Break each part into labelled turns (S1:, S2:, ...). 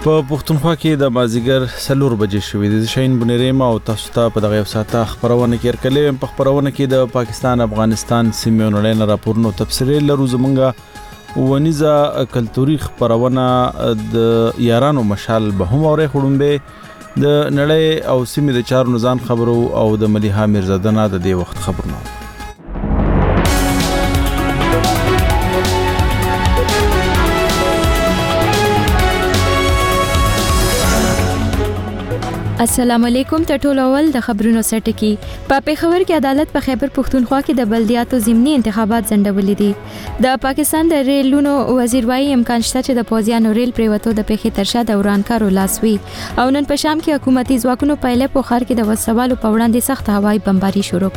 S1: په پښتونخوا کې د مازیګر 4 بجې شوې د شاهین بنيریم او تاسو ته په دغه ساعته خبرونه کې ورکلې په خبرونه کې د پاکستان افغانستان سیمې نړۍ راپورونو تفصیل لرو زمونږه ونیزه کلتوري خبرونه د یارانو مشال به هم اورې خړومبه د نړۍ او سیمې د چارو نزان خبرو او د مليحه میرزادنه د دې وخت خبرونه
S2: السلام علیکم ټول اول د خبرونو سرټکی په پیښور کې عدالت په خیبر پښتونخوا کې د بلدیاتو ضمني انتخابات ځنډولې دي د پاکستان د ریلونو وزیر وايي امکان شته چې د پوزیانو ریل پریوتو د پیښې ترشا د ورانکارو لاسوي او نن په شام کې حکومتي ځواکونو په اله په خار کې د وسوالو په وړاندې سخت هوایي بمباري شروع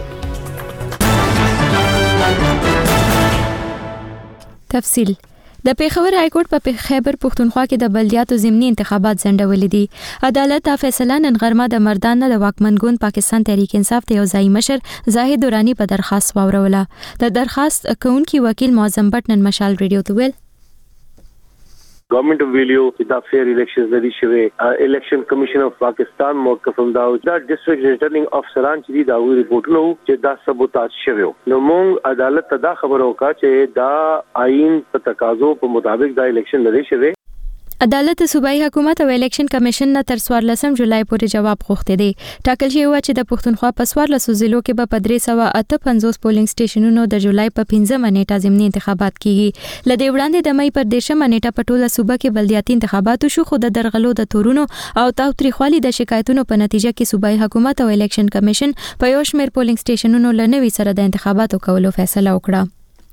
S2: کړي تفصیل د پیښور های کورټ په خیبر پښتونخوا کې د بلدیاتو ضمني انتخابات ځنډولې دي عدالت دا فیصله نن غرمه د مردان د واکمن ګوند پاکستان تحریک انصاف ته یو ځای مشر زاهد دورانی په درخواست واوروله د درخواست کوونکی وکیل معظم بټ نن مشال ریډیو ته ویل
S3: Government of Wheelio with the fair elections that is election commission of Pakistan موقف هم دا د district returning officer چې دا وی رپورټ نو چې دا سبوتاج شوی نو مونږ عدالت ته دا خبر وکړه چې دا آئین په تقاضو په مطابق دا الیکشن لري شوی
S2: عدالت صوبایي حکومت او الیکشن کمیشن نه تر 14 جولای پورې جواب غوښتي دي ټاکل شوی و چې د پښتونخوا په 14 ضلعو کې به 358 پولینګ سټیشنونو د جولای په 15 نیټه ضمني انتخابات کیږي لدې وړاندې د مې پر 10 نیټه په ټوله صوبه کې بلدیاتي انتخابات شو خو د درغلو د تورونو او تاوتریخوالي د شکایتونو په نتیجه کې صوبایي حکومت او الیکشن کمیشن په یو شمېر پولینګ سټیشنونو لنوي سره د انتخاباتو کولو فیصله وکړه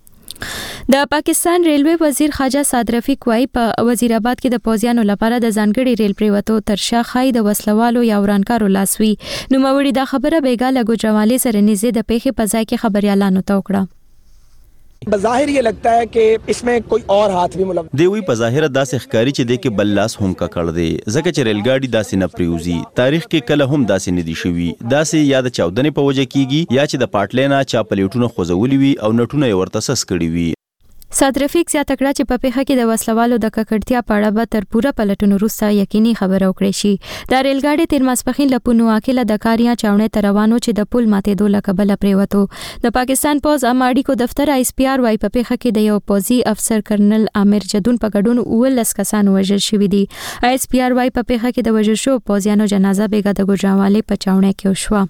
S2: د پاکستان ریلوی وزیر خواجه سعد رفیق وايي په وزیر آباد کې د پوزیانو لپاره د ځانګړي ریل پریوتو ترشا خای د وسلوالو یا ورانکارو لاسوي نو موري دا خبره بیګاله ګوجرواله سره نږدې د پیښې په ځای کې خبريالانو ته وکړه
S4: بظاهر یہ لگتا ہے کہ اس میں کوئی اور ہاتھ بھی ملوث
S5: دی وی په ظاهر داسې ښکاری چې د کې بلاس هم کا کړ دی ځکه چې ریل ګاډي داسې نه پریوزي تاریخ کې کله هم داسې نه دي شوی داسې یا د 14 په وجه کیږي یا چې د پارټلینا چا پلیټونو خوځولي وي او نټونه ورته سس کړی وي
S2: سعد رفیق زیاته کړه چې په پیښه کې د وسلوالو د ککړتیا په اړه به تر پوره پلټونو وروسته یقیني خبره وکړي شي د ریل ګاډي تیر ماسپخین له پونو اکیله د کاریا چاونې ته روانو چې د پل ماتېدو له کبله پریوتو د پاکستان پوز اماړي کو دفتر ایس پی آر وايي په پیښه کې د یو پوزي افسر کرنل عامر جدون په ګډون 19 کسان وژل شوي دي ایس پی آر وايي په پیښه کې د وژل شو پوزیانو جنازه بیګا د ګوجرانوالې په چاونې کې وشوه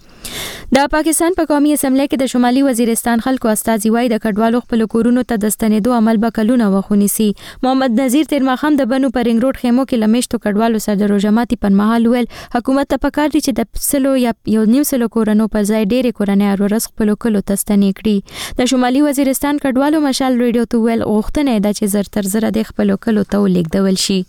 S2: د پاکستان په قومي اسمبلی کې د شمالي وزیرستان خلکو استازي وای د کډوالو خپل کورونو ته د ستنېدو عمل به کلونه وخونیسي محمد نذیر تیرماخم د بنو پرنګ روډ خیمو کې لمشتو کډوالو سره د روجماتي پر مهال ویل حکومت ته پکار دي چې د سلو یا یو نیم سلو کورونو پر ځای ډېرې کورنۍ ورس خپل کلو ته ستنې کړي د شمالي وزیرستان کډوالو مشال ریډیو ته ویل غوښتنه ده چې زر تر زر د خپل کلو ته ولیکدول شي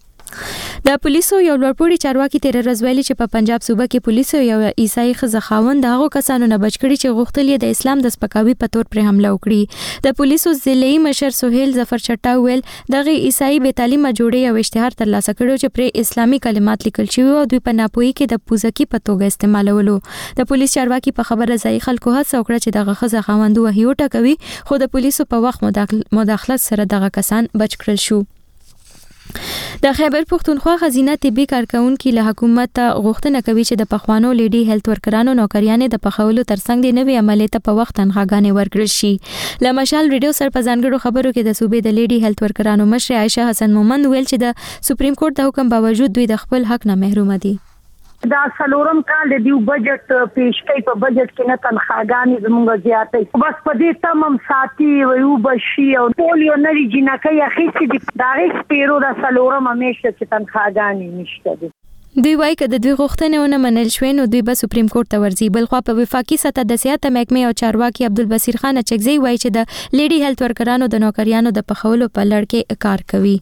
S2: د پولیسو یو لوړپوړي چارواکي تیر ورځ ویلي چې په پنجاب صوبه کې پولیسو یو عیسائی ښځه خاوند هغه کسانو نه بچ کړي چې غوښتل یې د اسلام د سپکاوي په تور پر حمله وکړي د پولیسو ضلعي مشر سہیل ظفر چټا ویل دغه عیسائی بې تعلیمه جوړې او اشتهار ترلاسه کړو چې پر اسلامي کلمات لیکل شوی او دوی په ناپوهي کې د پوزکی په توګه استعمالولو د پولیس چارواکي په خبره ځای خلکو هڅه وکړه چې دغه ښځه خاوند وهي ټکوي خو د پولیسو په وخت مداخلت سره دغه کسان بچ کړل شو د خیبر پښتونخوا خزینه طبي کارکونکو له حکومت غوښتنه کوي چې د پخوانو لیډي هیلث ورکرانو نوکریانې د پخولو ترڅنګ د نوې عملیات په وخت تنخواګانې ورکړل شي ل مشال ریډیو سر په ځانګړو خبرو کې د صوبې د لیډي هیلث ورکرانو مشر عائشه حسن مومند ویل چې د سپریم کورټ د حکم باوجود دوی د خپل حق نه محروم دي
S6: دا سلورم کال د دیو بجټ پیش کوي په بجټ کې نه تنخواګانې زموږ زیاتې بس په دې تمام ساتي ویو بشي او پولیو نری جنکې اخیستې دي دا هیڅ پیرو د سلورم همیشه چې تنخواګانې نشته دي
S2: دوی وايي چې د دوی غوښتنې ونه منل شوې نو دوی به سپریم کورټ ته ورځي بل خو په وفاقي سطح د سیاست محکمې او چارواکي عبدالبصیر خان چکزی وايي چې د لیډي هیلث ورکرانو د نوکریانو د پخولو په لړ کې کار کوي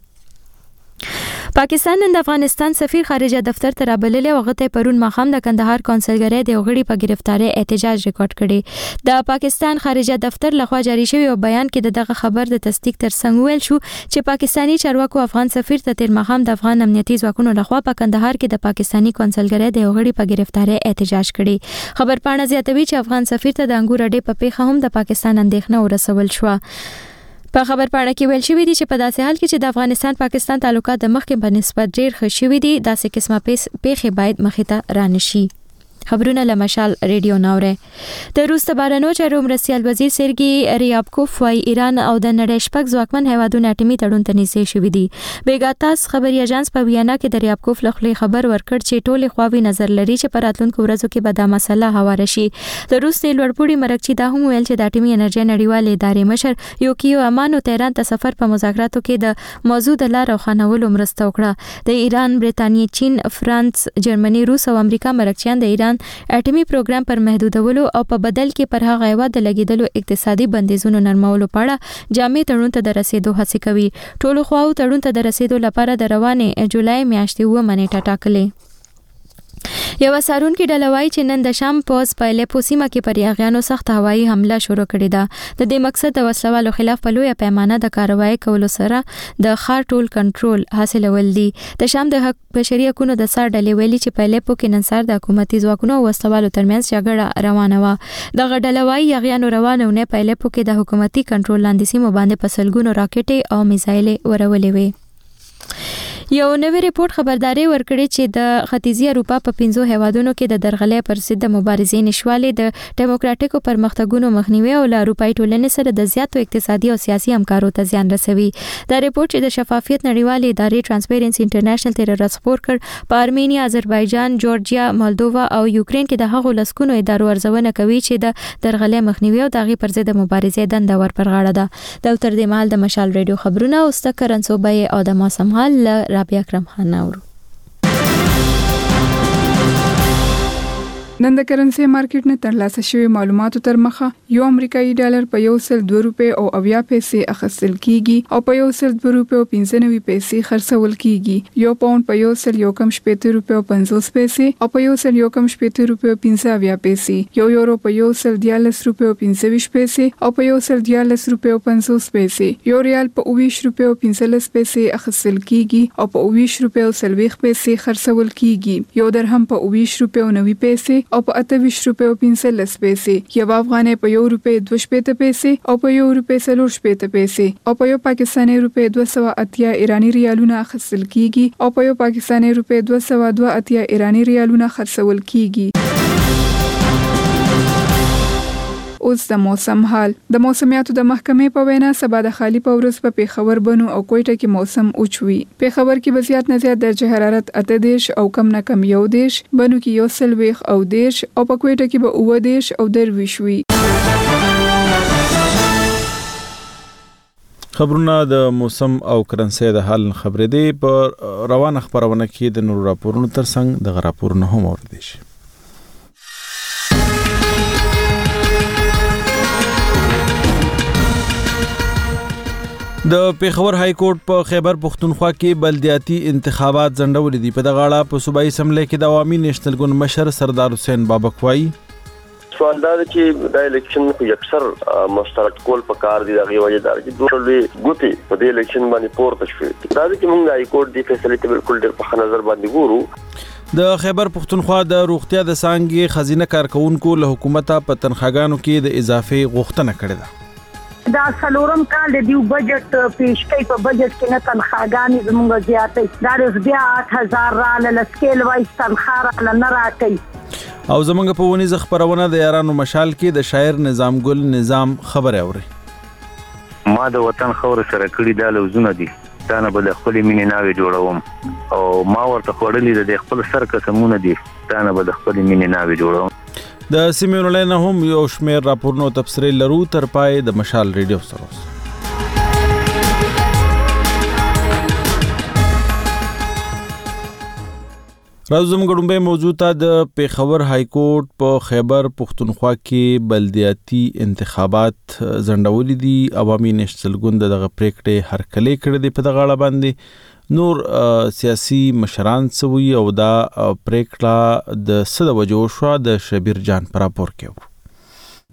S2: پاکستان نن د افغانستان سفیر خارجه دفتر ته رابللی او غته پرون مخام د کندهار کونسلګری د غړي په گرفتاری احتجاج ریکارډ کړي د پاکستان خارجه دفتر لخوا جاری شوی او بیان کې دغه خبر د تصدیق تر څنګ ویل شو چې پاکستانی چارواکو افغان سفیر ته تیر مخام د افغان امنیتي ځواکونو لخوا په کندهار کې د پاکستانی کونسلګری د غړي په گرفتاری احتجاج کړي خبر پاڼه زیاتوي چې افغان سفیر ته د انګور اډې په پیښه هم د پاکستان اندېښنه ورسول شو په خبر پاڼه کې ویل شوی دی چې په داسې حال کې چې د افغانستان پاکستان تعلقات د مخکې په نسبت ډیر ښه شوي دي داسې قسمه پیښې باید مخې ته رانشي. خبرونه لمشال ریډیو ناوره. د روس بهرنیو چارو مرستیال وزیر سرګي ریابکوف وايي ایران او د نړۍ شپږ ځواکمن هیوادونو اټومي تړون ته نږدې شوي دي. بیګاتاس خبري اژانس په ویانا کې د ریابکوف لخوا خبر ورکړ چې ټول خواوی نظر لري چې په راتلونکو ورځو کې به دا مسله هواره شي. د روس د لوړپوړي مرکزي دا هم ویل چې د اټومي انرژي نړیوال ادارې مشر یوکیو امانو تهران ته سفر په مذاکراتو کې د موضوع د لار روښانولو مرسته وکړه. د ایران، برتانیې، چین، فرانس، جرمني، روس او امریکا مرکزیان د ایران اټومي پروګرام پر محدودولو او په بدل کې پر هغه هیواد د لګیدلو اقتصادي بندیزونو نرمولو په اړه جامع تړون ته د رسیدو هڅه کوي. ټولو خواو تړون ته د رسیدو لپاره د روانې جولای میاشتې 9 نیټه ټاکلې. یو سارونکي ډله وایي چې نن د شام پوز په الیپو سیمه کې پر یاغیانو سخت هوایي حمله شروع کړې ده. د دې مقصد د وسلوالو خلاف په لویه پیمانه د کاروایی کولو سره د ښار ټول کنټرول حاصلول دي. د شام د حق بشري حقوقو د سر ډلې ویلي چې په الیپو کې نن سهار د حکومتي ځواکونو او وسلوالو ترمنځ جګړه روانه وه. دغه ډله وایي یاغیانو روانه ونه په الیپو کې د حکومتي کنټرول لاندې سیمو باندې په سلګونو راکټې او میزایلې ورولې وې. یو نوی ریپورت خبرداري ورکړي چې د ختیځي اروپا په 5 هیوادونو کې د درغلۍ پر ضد مبارزې نشوالې د ډیموکراتیکو پرمختګونو مخنیوي او له اروپאי ټولنې سره د زیاتو اقتصادي او سیاسي همکارو ته زیان رسوي. دا ریپورت چې د شفافیت نړیوالې ادارې ټرانسپیرنسي انټرنیشنل ته راخپور کړ په ارمینیا، آذربایجان، جورجیا، مالدووا او یوکرين کې د هغو لسکونو ادارو ارزونه کوي چې د درغلۍ مخنیوي او دغه پر ضد مبارزې دنده ور پر غاړه ده. د تر دې مال د مشال ریډیو خبرونه او ستکرن صوبې او د موسم حال رابعه اکرم خان ناورو.
S7: نن د کرنسي مارکیټ نه ترلاسه شوی معلوماتو تر مخه یو امریکایي ډالر په 102 روپے او 80 پیسې اخیستل کیږي او په 102 روپے او 95 پیسې خرڅول کیږي. یو پاوند په 117 روپے او 50 پیسې او په 117 روپے او 50 پیسې، یو یورو په 114 روپے او 25 پیسې او په 114 روپے او 50 پیسې، یو ریال په 20 روپے او 45 پیسې اخیستل کیږي او په 20 روپے او 40 پیسې خرڅول کیږي. یو درهم په 20 روپے او 90 پیسې او په 28 روپے او 15 پیسې، یو افغانۍ په 1 روپے 2 پیسې او په 1 روپے 4 پیسې او په یو پاکستاني روپے 280 ایرانی ریالونه اخیستل کیږي او په یو پاکستاني روپے 282 ایرانی ریالونه خرڅول کیږي. اوس د موسم حال. د موسمیاتو د محکمې په وینا سبا د خالی په ورځ په پیښور، بنو او کوټه کې موسم اوچوي. پیښور کې به زیات نه زیات درجه حرارت 18 او کم نه کم 11، بنو کې 1 او 10 او په کوټه کې به 19 او 20 وي.
S1: خبرونه د موسم او کرنسي د حال خبرې دي. په روانه خبرونه کې د نور راپورونو ترڅنګ د راپورونو هم اوریدل شي. د پیښور های کورټ په خیبر پختونخوا کې بلدیاتي انتخابات ځنډول دي. په دغه اړه په صوبایي اسمبلی کې د عوامي نېشنل ګوند مشر سردار حسین بابک وایي
S3: سوال دا چې د الیکشن په اکثر مشترک کول په کار دي. دغه وجه دا چې دوه لوی ګوتې په دې الیکشن باندې پورته شوې. دا چې موږ های کورټ دی فیصله ته بالکل ډېر په نظر باندې ګورو.
S1: د خیبر پختونخوا د روغتیا د څانګې خزینه کارکونکو له حکومت په تنخواګانو کې د اضافه غوښتنه کړې ده.
S6: دا سلورم کال د دیو بجټ پیش کوي. په بجټ کې نه تنخواګانې زموږ زیاتې دا روز بیا 8000 را لسکیل وایي تنخواه را نه راکړي.
S1: او زمونږ په ونیزه خبرونه د یارانو مشال کې د شاعر نظام ګل نظام خبر اوري.
S8: ما د وطن خور سره کړی د لوزونه دي دا نه بل خپل مینې ناوې جوړوم او ما ورته خورلې د خپل سر قسمونه دي دا نه بل خپل مینې ناوې جوړوم.
S1: د سیمې ولنه هم یو شمیر راپورونو تفسیر لرو تر پای د مشال ریډیو سره. راځم ګډومبه موضوعه د پیښور های کورټ په خیبر پختونخوا کې بلدیاتي انتخابات ځنډول دي. عوامي نېشنل ګوند دغه پریکړې هرکلی کړې دي. په دغه اړه باندې نور سیاسي مشران سوي او دا پریکړه د صد وجو شو د شبیر جان پر راپور کې.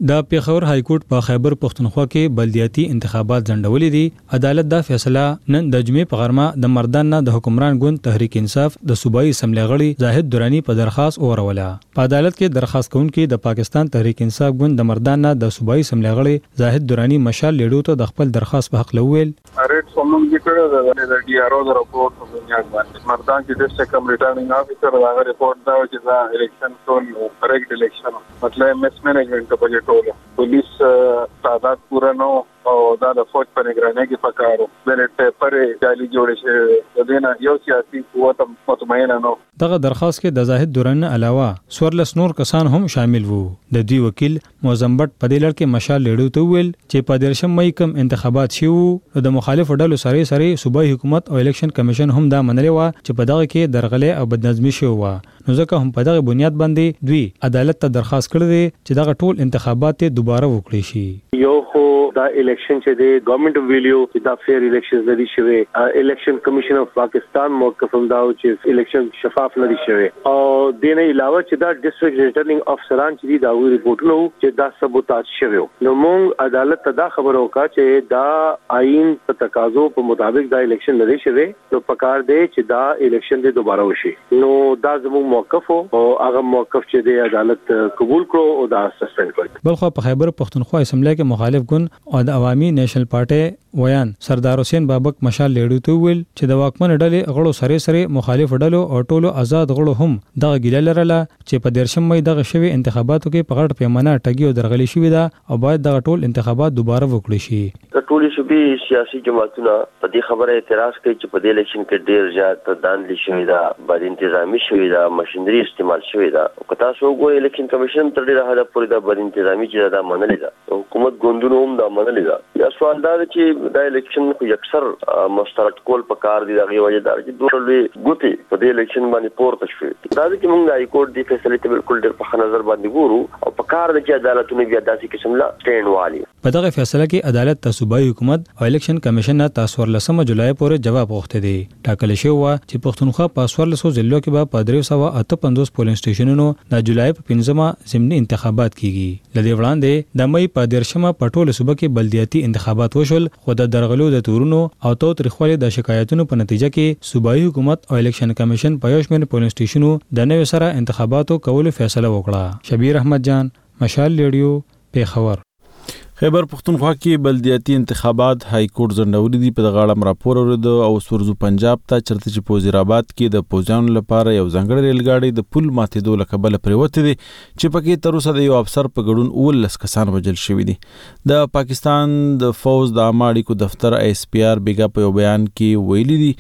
S9: د پیښور های کورټ په خیبر پښتونخوا کې بلدیاتي انتخابات ځنډولې دي. عدالت دا فیصله نن د جمعې په غرمه د مردان د حکمران ګوند تحریک انصاف د صوبایي اسمبلی غړي زاهد درانی په درخواست اوروله. په عدالت کې درخواست کوونکي د پاکستان تحریک انصاف ګوند د مردان د صوبایي اسمبلی غړي زاهد درانی مشال لیډو ته د خپل درخواست په حق لویل.
S10: ریټ سمون ذکر د ډي ار او د رپورټ په بنیاد باندې مردان کې د ډیسټرکټ ریټرنینګ افیسر دا رپورټ دا چې دا الیکشن ټول کریکټ الیکشن مطلب مس مینجمنت په ټول پولیس تعداد پورا نو او دا د فوج په نگرانۍ کې پکارو بیلټ پیپر جعلي جوړ شي د دینه یو سیاسي قوت مطمئنه نو. دغه
S9: درخواست کې د زاهد درانی علاوه 14 نور کسان هم شامل وو. د دوی وکیل موزمبټ په دې لړ کې مشال لیډو ته ویل چې په 13 مې کوم انتخابات شوه د مخالف ډلو سره صوبایي حکومت او الیکشن کمیشن هم دا منلې و چې په دغه کې درغلې او بدنظمي شوه. نو ځکه هم په دغه بنیاد باندې دوی عدالت ته درخواست کړی چې دغه ټول انتخابات دوباره وکړي شي.
S3: یو خو دا الیکشن چې د ګورنمنت ویلیو چې دا فیر الیکشنز لري شوی الیکشن کمیشن اف پاکستان موقف هم دا چې الیکشن شفاف لري شوی او د نه علاوه چې دا ډیسټریکټ ریټرنینګ افسران چې دا وی ریپورټونه چې دا سبوتاج شوی نو موږ عدالت ته دا خبرو کا چې دا آئین په تقاضو په مطابق دا الیکشن لري شوی نو پکار دی چې دا الیکشن دې دوباره وشي. نو دا زموږ موقف او هغه موقف چې د عدالت قبول کړو او دا سسپند کړ.
S9: بلخو په خیبر پښتونخوا اسمبلی کې مخالف ګوند او د عوامي نیشنل پارټي ویان سردار حسین بابک مشال لیډو ته ویل چې د واکمن ډلې غړو سره مخالف ډلو او ټولو آزاد غړو هم دغه ګیله لرله چې په 13 مې دغه شوی انتخاباتو کې په غټ پیمانه ټګي او درغلي شوې ده او باید دغه ټول انتخابات دوباره وکړي شي.
S11: د ټولې صوبې سیاسي جماعتونه په دې خبره اعتراض کوي چې په دې الیکشن کې ډېر زیات داندلي شوې ده بد انتظامی شوې ده ماشينري استعمال شوې ده او که تاسو وګورئ الیکشن کمیشن تر ډېره حده پورې د بد انتظامی چې دا منلې ده حکومت ګوندونو هم دا منلې ده. یا سوال دا چې دا الیکشن خو اکثر مسترد کول په کار دي دغه وجه دا چې دوه لوی ګوتې په دې الیکشن باندې پورته شوې. دا چې موږ د کورټ دی فیصله ته بالکل ډېر په نظر باندې ګورو او په کار د عدالتونو بیا داسې قسم لا سټینډ والی.
S9: په دغه فیصله کې عدالت ته صوبایي حکومت او الیکشن کمیشن نه 14 جولای پورې جواب غوښته دی. ټاکل شوی و چې پښتونخوا په 1400 ضلعو کې به په 358 پولینګ سټیشنونو د جولای په 15 ضمني انتخابات کیږي. لدې وړاندې د مې په 13 په ټوله صوبه کې بلدیاتي انتخابات وشول خو د درغلو د تورونو او تاریخوالي د شکایتونو په نتیجه کې صوبایي حکومت او الیکشن کمیشن په یو شمېر پولینګ سټیشنونو د نوې سره انتخاباتو کولو فیصله وکړه. شبیر احمد جان مشال لیډیو پیښور.
S1: خیبر پښتونخوا کې بلدیاتي انتخابات های کورټ ځنډولې دي. په دغه اړه راپور اورېدو او سورزو پنجاب ته چرته چې په وزیرآباد کې د پوځیانو لپاره یو ځانګړی ریل ګاډي د پل ماتېدو له کبله پرېوتې دي چې پکې تر اوسه د یو افسر په ګډون 19 کسان وژل شوي دي. د پاکستان د فوز د عامه اړیکو دفتر ایس پی آر بیګا په یو بیان کې ویلي دي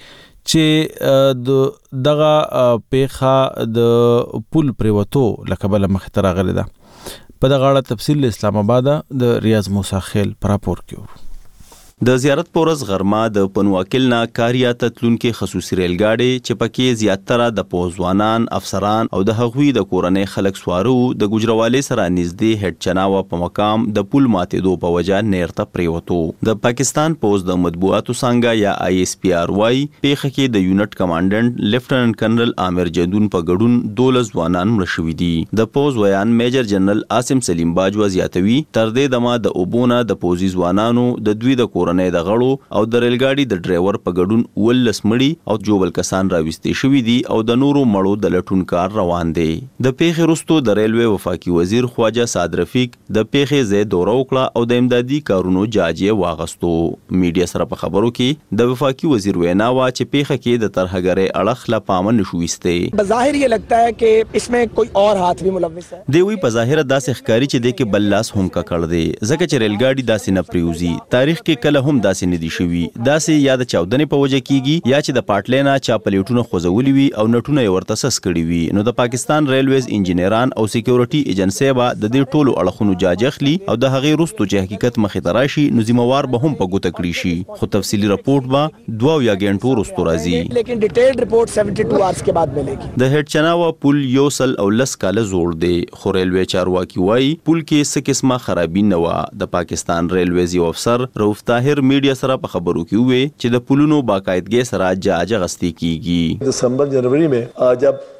S1: چې دغه پیښه د پل پرېوتو له کبله مخې ته راغلې ده. په دغه اړه تفصیل اسلام آباد د ریاض موسی خیل پر راپور کې
S5: د زیارت پورز غرمه د پنواکل نه کاریا ته تلونکي خصوصي ریل ګاډي چې پکې زیاتره د پوځوانان افسران او د هغوی د کورنۍ خلک سوارو د ګجروالۍ سره نږدې هډ چناوه په مقام د پل ماتېدو په وجه نیرته پریوتو. د پاکستان پوز د مطبوعاتو څنګه یا آی اس پی آر واي پیښه کې د یونټ کمانډنټ لیفټننټ کرنل عامر جدون په ګډون 12 ځوانان مړه شوي دي. د پوز ویان میجر جنرال عاصم سلیم باجوا زیاتوي تر دې دمه د اوبونه د پوزي ځوانانو د دوی د کورنۍ د غړو او د ریل ګاډي د ډرایور په ګډون 19 مړي او جوبل کسان راوستي شوي دي او د نورو مړو د لټون کار روان دی. د پیښې وروسته د ریلوے وفاقي وزیر خواجه سعد رفیق د پیښې ځای دوره وکړه او د امدادي کارونو جاجه واغستو. میډیا سره په خبرو کې د وفاقي وزیر وینا وا چې پیښه کې د ترهګرۍ اړخ لا پامن نشويسته.
S4: بظاهر یہ لگتا ہے کہ اس میں کوئی اور ہاتھ بھی ملوث ہے.
S5: دی وی په ظاهر داسې ښکاری چې د کې بلاس هم کا کړ دی ځکه چې ریل ګاډي داسې نه پریوزي. تاریخ کې کله هم داسې نه دي شوي. داسې یا د چاودنې په وجه کیږي یا چې د پارټلینا چا پلیټونه خوځولي وي او نټونه یې ورته سس کړي وي. نو د پاکستان ریلویز انجینران او سکیورټي ایجنسی به د دې ټولو اړخونو جاج اخلي او د هغې وروسته چې حقیقت مخې ته راشي نو ذمہوار به هم په ګوته کړي شي. خو تفصیلي رپورټ به 2 یا غنټو وروسته راځي.
S4: لیکن ډیټیلډ رپورټ 72 آورز کے بعد ملے گی.
S5: د هډ چناوه پل یو سل او لس کاله زوړ دی خو ریلوے چارواکي وایي پل کې څه قسمه خرابي نه وه. د پاکستان ریلویز یو افسر رؤف طاهر میډیا سره په خبرو کې وې چې د پلونو باقاعدګۍ سره جاج غستې کیږي.
S12: دسمبر जनवरी में जब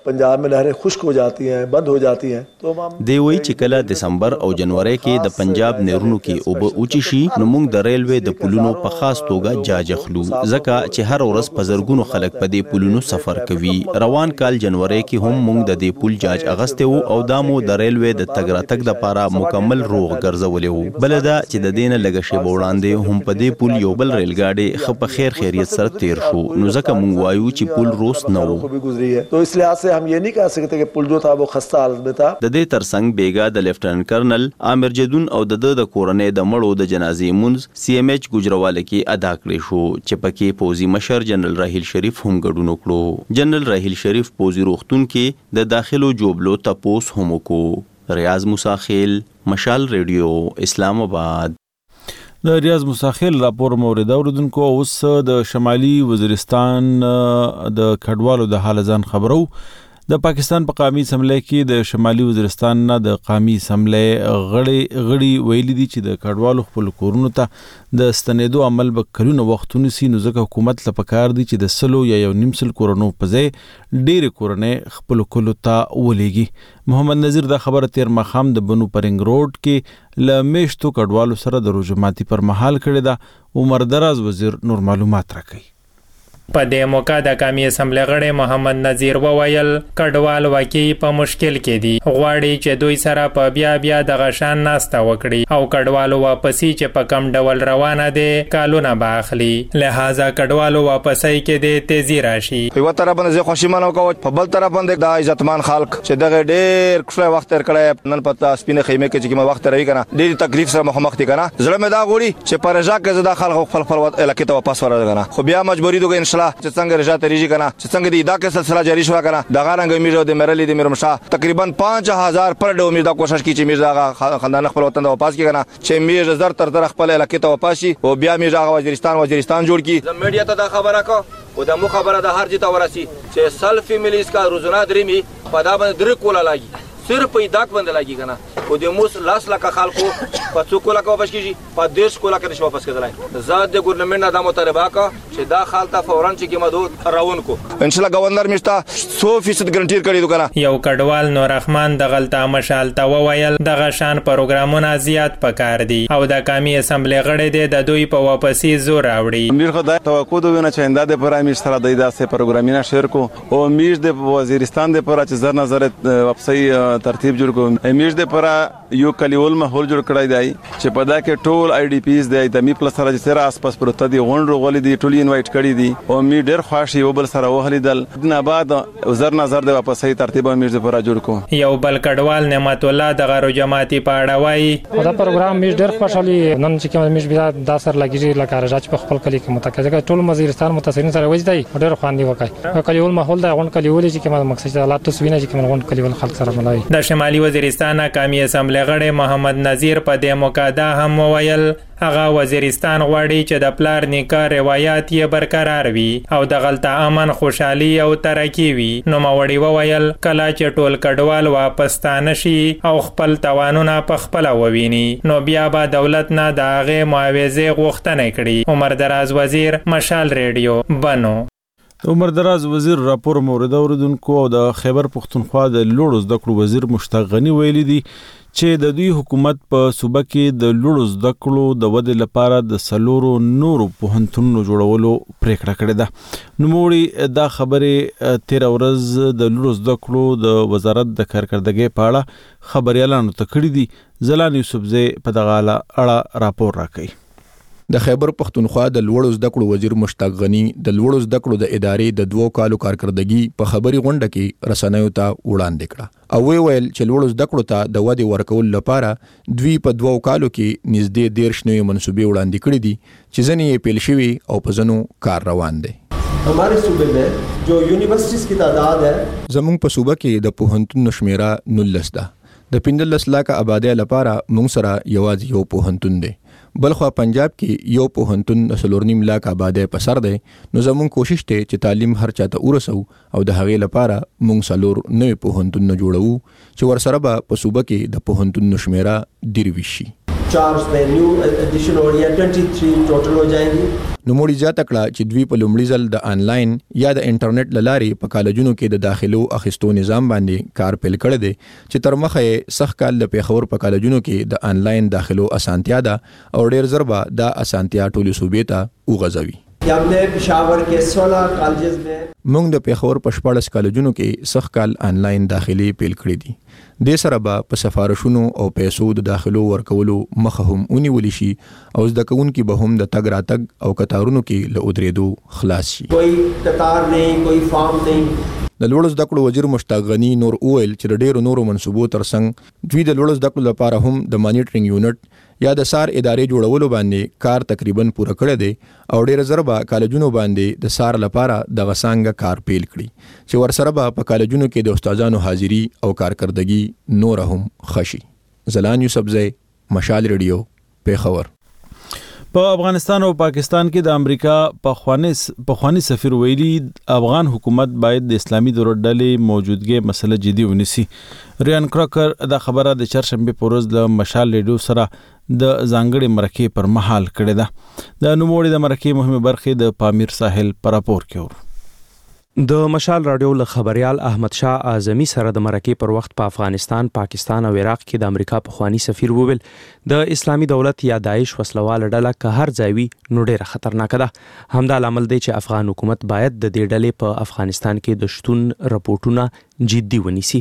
S12: पंजाब में नहरें खुश्क हो जाती हैं, बंद हो जाती हैं, तो हम
S5: دی وی چې کله دسمبر او جنوري کې د پنجاب نهرونو کې اوبه اوچی شي نو موږ د ریلوې د پلونو په خاص توګه جاج اخلو ځکه چې هر ورځ په زرګونو خلک په دې پلونو سفر کوي. روان کال جنوري کې هم موږ د دې پل جاج اغسته وو او دا مو د ریلوې د تګ راتګ لپاره مکمل روغ ګرځولې وو. بل دا چې د دینه لږ شی وړاندې هم په دې پل یو بل ریل ګاډي خپ خیر خیریت سره تیر شو نو ځکه موږ وایو چې پل روس نه وو.
S12: تو اس لحاظ سے ہم یہ نہیں کہہ سکتے کہ پل جو تھا وہ خستہ حالت میں تھا.
S5: د دې ترڅنګ بیګا د لیفټننټ کرنل عامر جدون او د کورنۍ د مړو د جنازې مونږ سی ام ایچ ګجراواله کې ادا کړی شو چې پکې پوزي مشر جنرال راهیل شریف هم ګډون وکړو. جنرال راهیل شریف پوزي روغتون کې د داخلو جوبلو تپوس هم وکړو. ریاض موساخیل، مشال ریډیو، اسلام آباد.
S1: د ریاض موساخیل راپور مورد اوریدونکو. اوس د شمالي وزیرستان د کډوالو د حال ځان خبرو. د پاکستان په قومي اسمبلی کې د شمالي وزیرستان نه د قومي اسمبلی غړي ویلي دي چې د کډوالو خپل کورونو ته د ستنېدو عمل به کلونه وخت ونیسي نو ځکه حکومت له پکار دي چې د سلو یا یو نیم سل کورونو په ځای ډېرې کورنۍ خپل کلو ته ولېږي. محمد نذیر دا خبره تیر ماښام د بنو پرنګ روډ کې له میشتو کډوالو سره د روژه ماتي پر مهال کړې ده. عمر دراز وزیر نور معلومات راکوي.
S13: په دې موقع د قومي اسمبلی غړی محمد نذیر وویل کډوال واقعي په مشکل کې دي، غواړي چې دوی سره په بیا دغه شان ناسته وکړي او کډوالو واپسی چې په کم ډول روانه دي کالونه به اخلي، لہذا کډوالو واپسی کې د تیزی راشي.
S14: په یو طرف باندې خوشیمانه کوي، په بل طرف باندې د عزتمان خلک چې دغه ډېر ښه وخت تیر کړی نن په سپینه خیمه کې چې کوم وخت راوي کنه ډېر تکلیف سره مخ دي کنه. زړه مې دا غوړي چې پرجا کې زدا خلک خپل علاقې ته واپس ورغله خو بیا مجبوری دوی ان چې څنګه رجات ریجی کنه چې څنګه دی دا کې سلسله جاری شو کنه د غارنګ میرو د مرلی د میرمشا تقریبا 5000 پر ډو امید کوشش کی چې میرزا خاندان خپل وطن ته واپس کی کنه چې میرزا زر تر خپل علاقې ته واپس شي او بیا میرزا وزیرستان جوړ کی. د میډیا ته دا خبره کو او د مو خبره د هر جته ورسی چې سلفی ملیس کا روزانه دریمی په دا باندې درې کولا لاګي صرف په داک باندې لاګي کنه او د موس لاس لکه خلکو په څو کولا کو واپس کیږي په دیش کولا کې نشو واپس کېدلای. زاد د ګورنمنت د مطالبه کا چې دا خالته فورن چې کی مدد راون کو ان شاء الله گورنر مشتا 100% ګارانټی کړی کنه.
S13: یو کډوال نور رحمان د غلطه مشال ته وویل دغه شان پروګرامونه زیات پکار دي او د قومي اسمبلی غړي دي د دوی په واپسی زور راوړي.
S15: امیر خدای توقع دوی نه چنده د پرایمر سره د داسې پروګرامینه شیر کو او امیر د وزیرستان د پر چې زر نظر واپسی ترتیب جوړ کو. امیر د پر یو کلیول ماحول جوړ کړی دی چې په دا کې ټول آی ډی پیز دی د می پلس سره چې آس پاس پروت دي غونډه غولې دي ټول انوایټ کړی دي او می ډېر خوشي یو بل سره وهلیدل نه بعد زر نظر د واپسې ترتیب امیر د پر جوړ کو.
S13: یو بل کډوال نعمت الله د غرو جماعتي پاړه وای
S16: دا پروګرام می ډېر خوشالي نن چې کوم می بیا د اثر لګیږي لکه راځي په خپل کلی کې متکازه ټول وزیرستان متاثرین سره وځي دی ډېر خواندي وکای کلیول ماحول د غون کلیول چې کوم مقصد حالات تسوینه چې کوم غون کلیول خلک سره ملای.
S13: د شمالي وزیرستان قومي اسمبلی غړی محمد نذیر په دې موقع دا هم وویل هغه وزیرستان غواړي چې د پلار نیکه روایت یې برقرار وي او د غلطه امن خوشحالي او ترقی وي. نو موړي وویل کله چې ټول کډوال واپس ستانه شي او خپل توانونه په خپله وویني نو بیا به دولت نه د هغې معاوضې غوښتنه کړي. عمر دراز وزیر، مشال ریډیو، بنو.
S1: عمر دراز وزیر راپور مورد اوریدونکو. او د خیبر پختونخوا د لوړو زده کړو وزیر مشتاق غنی ویلي دي چې د دوی حکومت په صوبه کې د لوړو زده کړو د ودې لپاره د سلورو نورو پوهنتونونو جوړولو پریکړه کړې ده. نوموړي دا خبرې تیر ورځ د لوړو زده کړو د وزارت د کارکردګۍ په اړه خبريالانو ته کړې دي. زلان یوسفزی په دغه اړه راپور راکوي.
S17: د خیبر پختونخوا د لوړو زده کړو وزیر مشتاق غنی د لوړو زده کړو د ادارې د 2 کالو کارکردګي په خبري غونډه کې رسنیو ته وړاندې کړه او ویل چې لوړو زده کړو ته د ودې ورکول لپاره دوی په 2 کالو کې نږدې 13 نوې منصوبې وړاندې کړې دي چې ځنې یې پیل شوي او په ځنو کار روان دي.
S18: हमारे सूबे में जो यूनिवर्सिटीज की तादाद है
S17: زموږ په صوبه کې د پوهنتون شمیره 19 ده. د 15 لکه آبادی لپاره موږ سره یوازې یو پوهنتون دی. بلخوا پنجاب کې یو پوهنتون د 3.5 لک آبادی په سر دی. نو زموږ کوشش ته چې تعلیم هر چاته ورسو او د هغې لپاره موږ څلور نوې پوهنتون جوړو چې ورسره به په صوبه کې د پوهنتون شمیره 23 شي.
S18: चार्ज में न्यू एडिशन हो रही है 23 टोटल हो जाएंगी।
S17: نوموړي زیاته کړه چې دوی په لومړي ځل د انلاین یا د انټرنیټ لارې په کالجونو کې د داخلو اخیستو نظام باندې کار پیل کړی دی چې تر مخه یې سخت کال د پیښور په کالجونو کې د انلاین داخلو اسانتیا ده او ډیر زر به دا اسانتیا ټولو صوبې ته وغځوي. موږ د پیښور په 14 کالجونو کې سخت کال انلاین داخلي پیل کړی دي. د سره به په سفارشونو او پیسو د داخلو ورکولو مخه هم ونیول شي او زده کوونکي به هم د تګ راتګ او کتارونو کې له ودرېدو خلاص شي.
S18: کوئی کتار نه کوئی فارم نه.
S17: د لوړو زده کړو وزیر مشتاق غنی نور اویل چې د ډیرو نورو منصوبو ترڅنګ دوی د لوړو زده کړو لپاره هم د مانیټرینګ یونټ یا د سار ادارې جوړولو باندې کار تقریبا پوره کړی دی او ډیر زربا کالجونو باندې د سار لپاره د غسانګ کار پیل کړي چې ورسره به په کالجونو کې د استادانو حاضری او کارکردګي نور هم خشي. زلان یوسفزئی، مشال ریډیو، پیښور.
S1: په افغانستان او پاکستان کې د امریکا پخوانی سفیر ویلي افغان حکومت باید د اسلامي دولت ډلې موجودګي مسله جدي ونیسي. ریان کراکر دا خبره د چهارشنبه په ورځ د مشال ریډیو سره د ځانګړي مرکې پر مهال کړې ده. د نوموړي د مرکې مهمه برخه د پامیر ساحل پر راپور کې ور.
S19: د مشال رادیو له خبريال احمد شاه اعظمي سره د مرکې پر وخت په افغانستان، پاکستان او عراق کې د امریکا پخوانی سفیر وویل د اسلامي دولت یا داعش وسلواله ډله که هر ځای وي نو ډیره خطرناک ده. همدا لامل دی چې افغان حکومت باید د دې ډلې په افغانستان کې د شتون رپورټونه جدي ونیسي.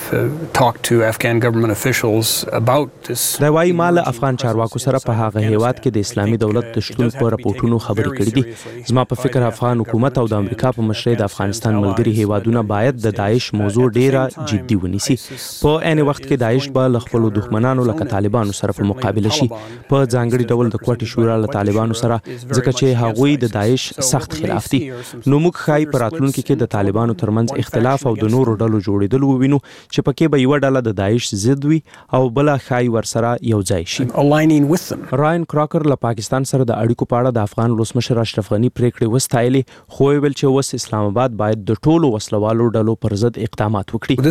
S19: دا وايي مال افغان چارواکو سره په هغه هیواد کې د اسلامي دولت د شتون په رپورټونو خبرې کړې دي. زما په فکر افغان حکومت او د امریکا په مشرۍ د افغانستان ملګري هیوادونه باید د داعش موضوع ډیره جدي ونیسي. په عین وخت کې داعش به له خپل دښمنانو لکه طالبانو سره په مقابله شي، په ځانګړي ډول د کوټې شورا له طالبانو سره، ځکه چې هغوی د داعش سخت خلاف دي. نو موږ خای پر راتلونکو کې د طالبانو ترمنځ اختلاف او د نورو ډلو جوړېدل ووینو چې پکې به یو ډله د داعش ضد وي او بل خای ورسره یو ځای شي. راین کراکر له پاکستان سره د اړیکو په اړه د افغان ولسمشر اشرف غنی پریکړې وستایلې، خو ویل چې اوس اسلام آباد باید د ټولو وسلوالو ډلو پر ضد اقدامات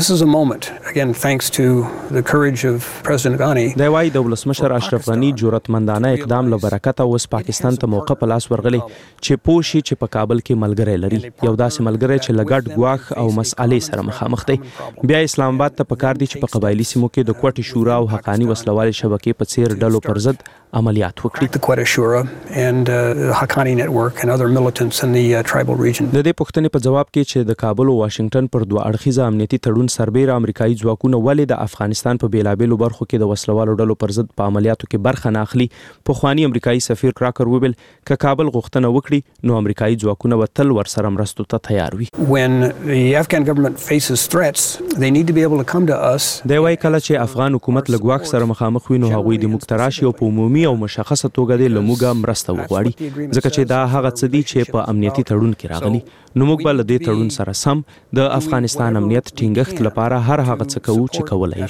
S19: وکړي. دا وايي د ولسمشر اشرف غنی جرأتمندانه اقدام له برکته اوس پاکستان ته موقع په لاس ورغلی چې پوه شي چې په کابل کې ملګری لري، یو داسې ملګری چې لګډ ګواښ او مسالې سره مخامخ دی. بیا اسلام آباد ته پکار دي چې په قبایلی سیمو کې د کوټې شورا او حقانی وسلوال شبکې په څیر ډلو پر ضد عملیات وکړي. د دې پوښتنې په جواب کې چې د کابل او واشنگټن پر دوه اړخیزه امنیتي تړون سربېره امریکایي ځواکونه ولې د افغانستان په بیلابېلو برخو کې د وسلوالو ډلو پر ضد په عملیاتو کې برخه نه اخلي، پخوانی امریکایي سفیر کراکر وویل که کابل غوښتنه وکړي نو امریکایي ځواکونه به تل ورسره مرستو ته تیار وي. دی وايي کله چې افغان حکومت له ګواښ سره مخامخ وي نو هغوی د موږ تراشي او په عمومي او مشخصه توګه د لموږه مرسته وغواړي، ځکه چې دا هغه څه دي چې په امنیتي تړون کې راغلي. نو موږ به له دې تړون سره سم د افغانستان امنیت ټینګښت لپاره هر هغه څه کوو چې کولای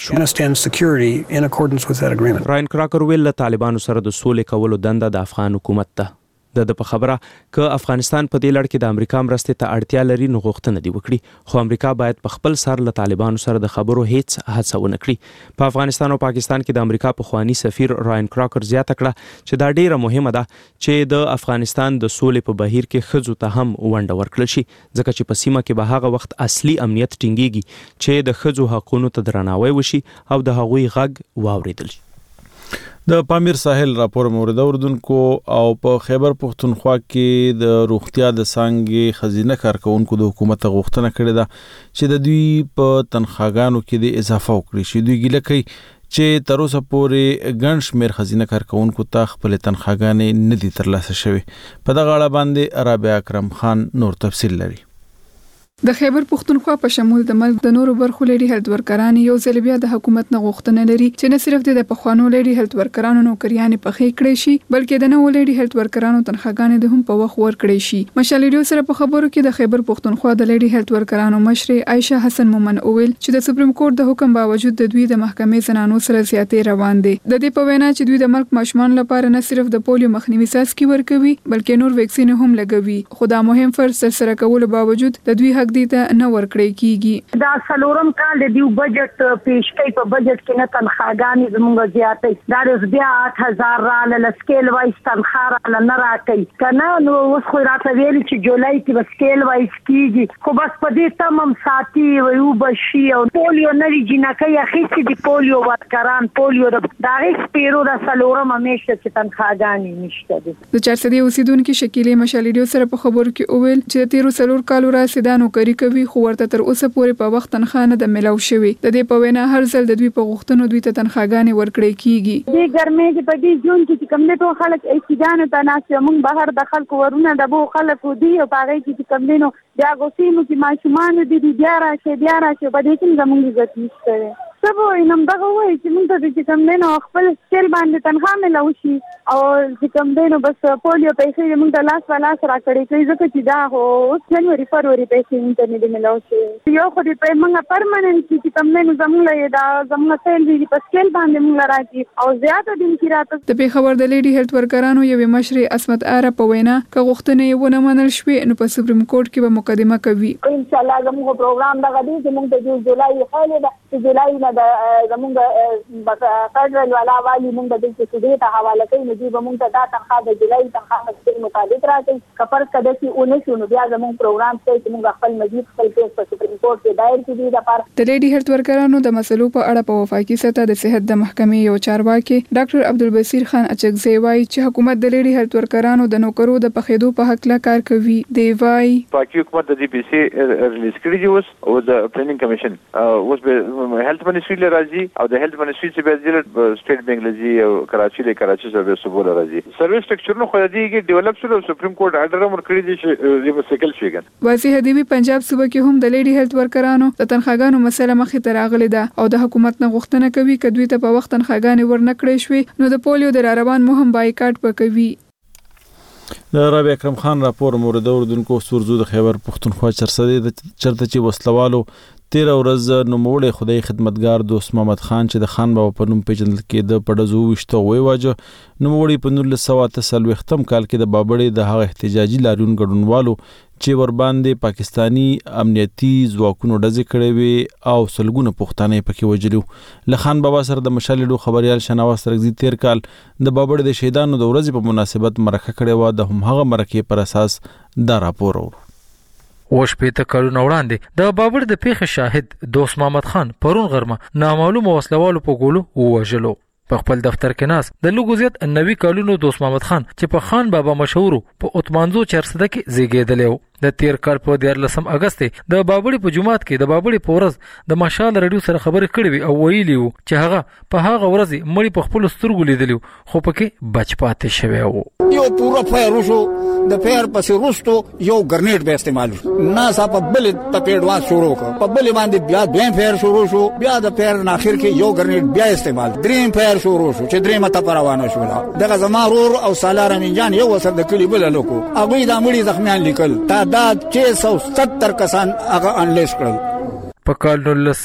S19: شو. راین کراکر ویل له طالبانو سره د سولې کولو دنده د افغان حکومت ده. د په خبره که افغانستان په دې لړ کې د امریکا مرستې ته اړتیا لري نو غوښتنه دی وکړي، خو امریکا باید په خپل سر له طالبانو سره د خبرو هیڅ هڅه ونه کړي. په افغانستان او پاکستان کې د امریکا پخوانی سفیر راین کراکر زیاته کړه چې دا ډیره مهمه ده چې د افغانستان د سولې په بهیر کې ښځو ته هم ونډه ورکړل شي، ځکه چې په سیمه کې به هغه وخت اصلي امنیت ټینګیږي چې د ښځو حقونو ته درناوی وشي او د هغوی غږ واوریدل شي.
S1: د پامیر ساحل راپور مورد اوردونکو او په خیبر پختونخوا کې د روغتیا د څانګې خزینه کارکونکو د حکومت غوښتنه کړې ده چې د دوی په تنخواګانو کې د اضافه وکړي شي. دوی ګیله کوي چې تر اوسه پورې ګڼ شمېر خزینه کارکونکو ته خپل تنخواګانې نه دي ترلاسه شوې. په دغه اړه باندې رابعه اکرم خان نور تفصیل لري.
S7: د خیبر پختونخوا په شمول د ملک د نورو برخو لیډي هلت ورکران یو ځل بیا د حکومت نه غوښتنه لري چې نه صرف د پخوانو لیډي هلت ورکرانو نوکریانې پخې کړې شي بلکې د نوو لیډي هلت ورکرانو تنخواګانې د هم په وخت ورکړې شي. مشال ریډیو سره په خبرو کې د خیبر پختونخوا د لیډي هلت ورکرانو مشر عائشه حسن مومن اویل چې د سپریم کورټ د حکم باوجود د دوی د محکمې زنانو سره زیاتې روان دي. د دې په وینا چې دوی د ملک ماشومان لپاره نه صرف د پولیو مخنیوي څاڅکي ورکوي بلکې نور ویکسین هم لګوي، خو دا مهم فرض سره کولو باوجود د دوی حق حق دي ته نه ورکړی کیږي.
S6: دا څلورم کال د دیو بجټ پیش کوي په بجټ کې نه تنخواګانې زموږ زیاتې دا اوس بیا 8000 را لسکیل وایس تنخواه را نه راکړي کنه نو اوس خو راته ویلي چې جولای کې به سکیل وایس کیږي خو بس په دې تمام ساتي ویو بشي او پولیو نری جنکې اخیستي دی پولیو ورکران پولیو دا هیڅ پیرو د څلورم میاشتې چې تنخواګانې نشته دي.
S7: د 400 اوسیدونکو شکیلې مشالډیو سره په خبرو کې اویل چې تیرو څلور کالو راسیدانو کوي خو ورته تر اوسه پورې په وخت تنخواه نه د ملاو شوی. د دې په وینا هر ځل د دوی په غوښتنو دوی ته تنخواګانې ورکړې کیږي.
S20: د ګرمۍ کې په دې جون کې کوم نه ټول خلک ایستګانو ته ناست موږ بهر د خلکو ورونه د بو خلکو دی او هغه کې کوم نه بیا غوسینو کې ماشومان دي بیا راشي په دې کې زموږ عزت نشته. سبو انم دغه وای چې موږ ته چې کوم نه خپل سکیل باندې تنخواه ملاو شي او چې کوم نه بس پولیو پیسې موږ ته لاس را کړی کوي ځکه چې دا هو جنوري فروری پیسې موږ ته نه ملاو شي یو خو دې په موږ پرمننت چې کوم نه زموږ دا زموږ سیل دي په سکیل باندې موږ راځي او زیاته دین کې راته.
S7: د پیښور د لیډي هیلث ورکرانو یو مشر اسمت اره په وینا که غوښتنې یې ونه منل شوې نو په سپریم کورټ کې به مقدمه کوي.
S20: ان شاء الله زموږ پروګرام دغه دی چې موږ د جولای خاله د جولای نه د زموږ فدرال والا والی موږ د دې څه ته حواله کوي نو دوی به موږ ته دا تنخواه د جولای تنخواه سره مطابق راځي کفر کده چې اونې شو نو بیا زموږ پروګرام چې موږ خپل مزید خپل کیس په سپریم کورټ کې دایر کړي د لپاره.
S7: د لیډي هیلث ورکرانو د مسلو په اړه په وفاقي سطح د صحت د محکمې یو چارواکي ډاکټر عبدالبصیر خان اچکزی وايي چې حکومت د لیډي هیلث ورکرانو د نوکرو د پخېدو په حق لا کار کوي. دی وايي
S10: پاکي حکومت د دې پیسې ریلیز کړي دي او د پلانینګ کمیشن اوس به هیلث منسټری له راځي او د هیلث منسټری چې به ضلع سټیټ بینک لږی او کراچي سره سبول راځي سرویس سټرکچر نو خو دې ډیولپ شو سپریم کورټ آرډر هم ورکړی دی چې یو سیکل شيګن.
S7: واضح دی پنجاب صوبه کې هم د لیډي هیلث ورکرانو د تنخواګانو مسله مخې ته راغلې ده او د حکومت نه غوښتنه کوي چې دوی ته په وخت تنخواګانې ورنکړې شوي نو د پولیو د روان مهم بایکاټ وکوي.
S1: د رابع اکرم خان راپور مورد اوردونکو سورزو د خیبر پختونخوا چرته چې وسلوالو 13 ورځ نوموړی خدای خدمتګار دوست محمد خان چې د خان بابا په نوم پیژندل کېده په ډزو وشته وی واجه نوموړی په 1943 کال کې د بابړې د هغه احتجاجي لاریون ګډونوالو چې ور باندې پاکستانی امنیتي ځواکونو ډزې کړې وي او سلګونه پښتانه پکې وجلو. له خان بابا سره د مشالډو خبريال شناواز ترغزي 13 کال د بابړې د شهیدانو د ورځې په مناسبت مرکه کړې و د همغه مرکه پر اساس دا راپور ورو.
S21: وشپېته کلونه وړاندې د بابړ د پیښې شاهد دوست محمد خان پرون غرمه نامعلوم وسلوالو په ګولو ووژلو. په خپل دفتر کې ناس د لوګو زیات 90 کلونو دوست محمد خان چې په خان بابا مشهور په اتمانزو چرسده کې زیږیدلی و. د 13 کال په 14 اگست د بابړې په جمعات کې د بابړې په ورځ د مشال رادیو سره خبرې کړې وي او ویلي وو چې هغه په هغه ورځ مړی په خپل سترګو لیدلی خو پکې بچ پاتې شوی و.
S22: یو پورا فایر وشو د فایر پسې روستو یو ګرنیټ به استعمال ناسا په بل تپېډوا شروع کړ په بل باندې بیا دویم فایر شروع شو بیا د فایر اخر کې یو ګرنیټ بیا استعمال دریم فایر شروع شو چې دریم ته روانه شو. دغه زمارور او سالار منجان یو وسر د کلی بل لوکو هغه د مړي زخمیان لیکل تعداد 670 کسان هغه انلیس کړل.
S21: په کال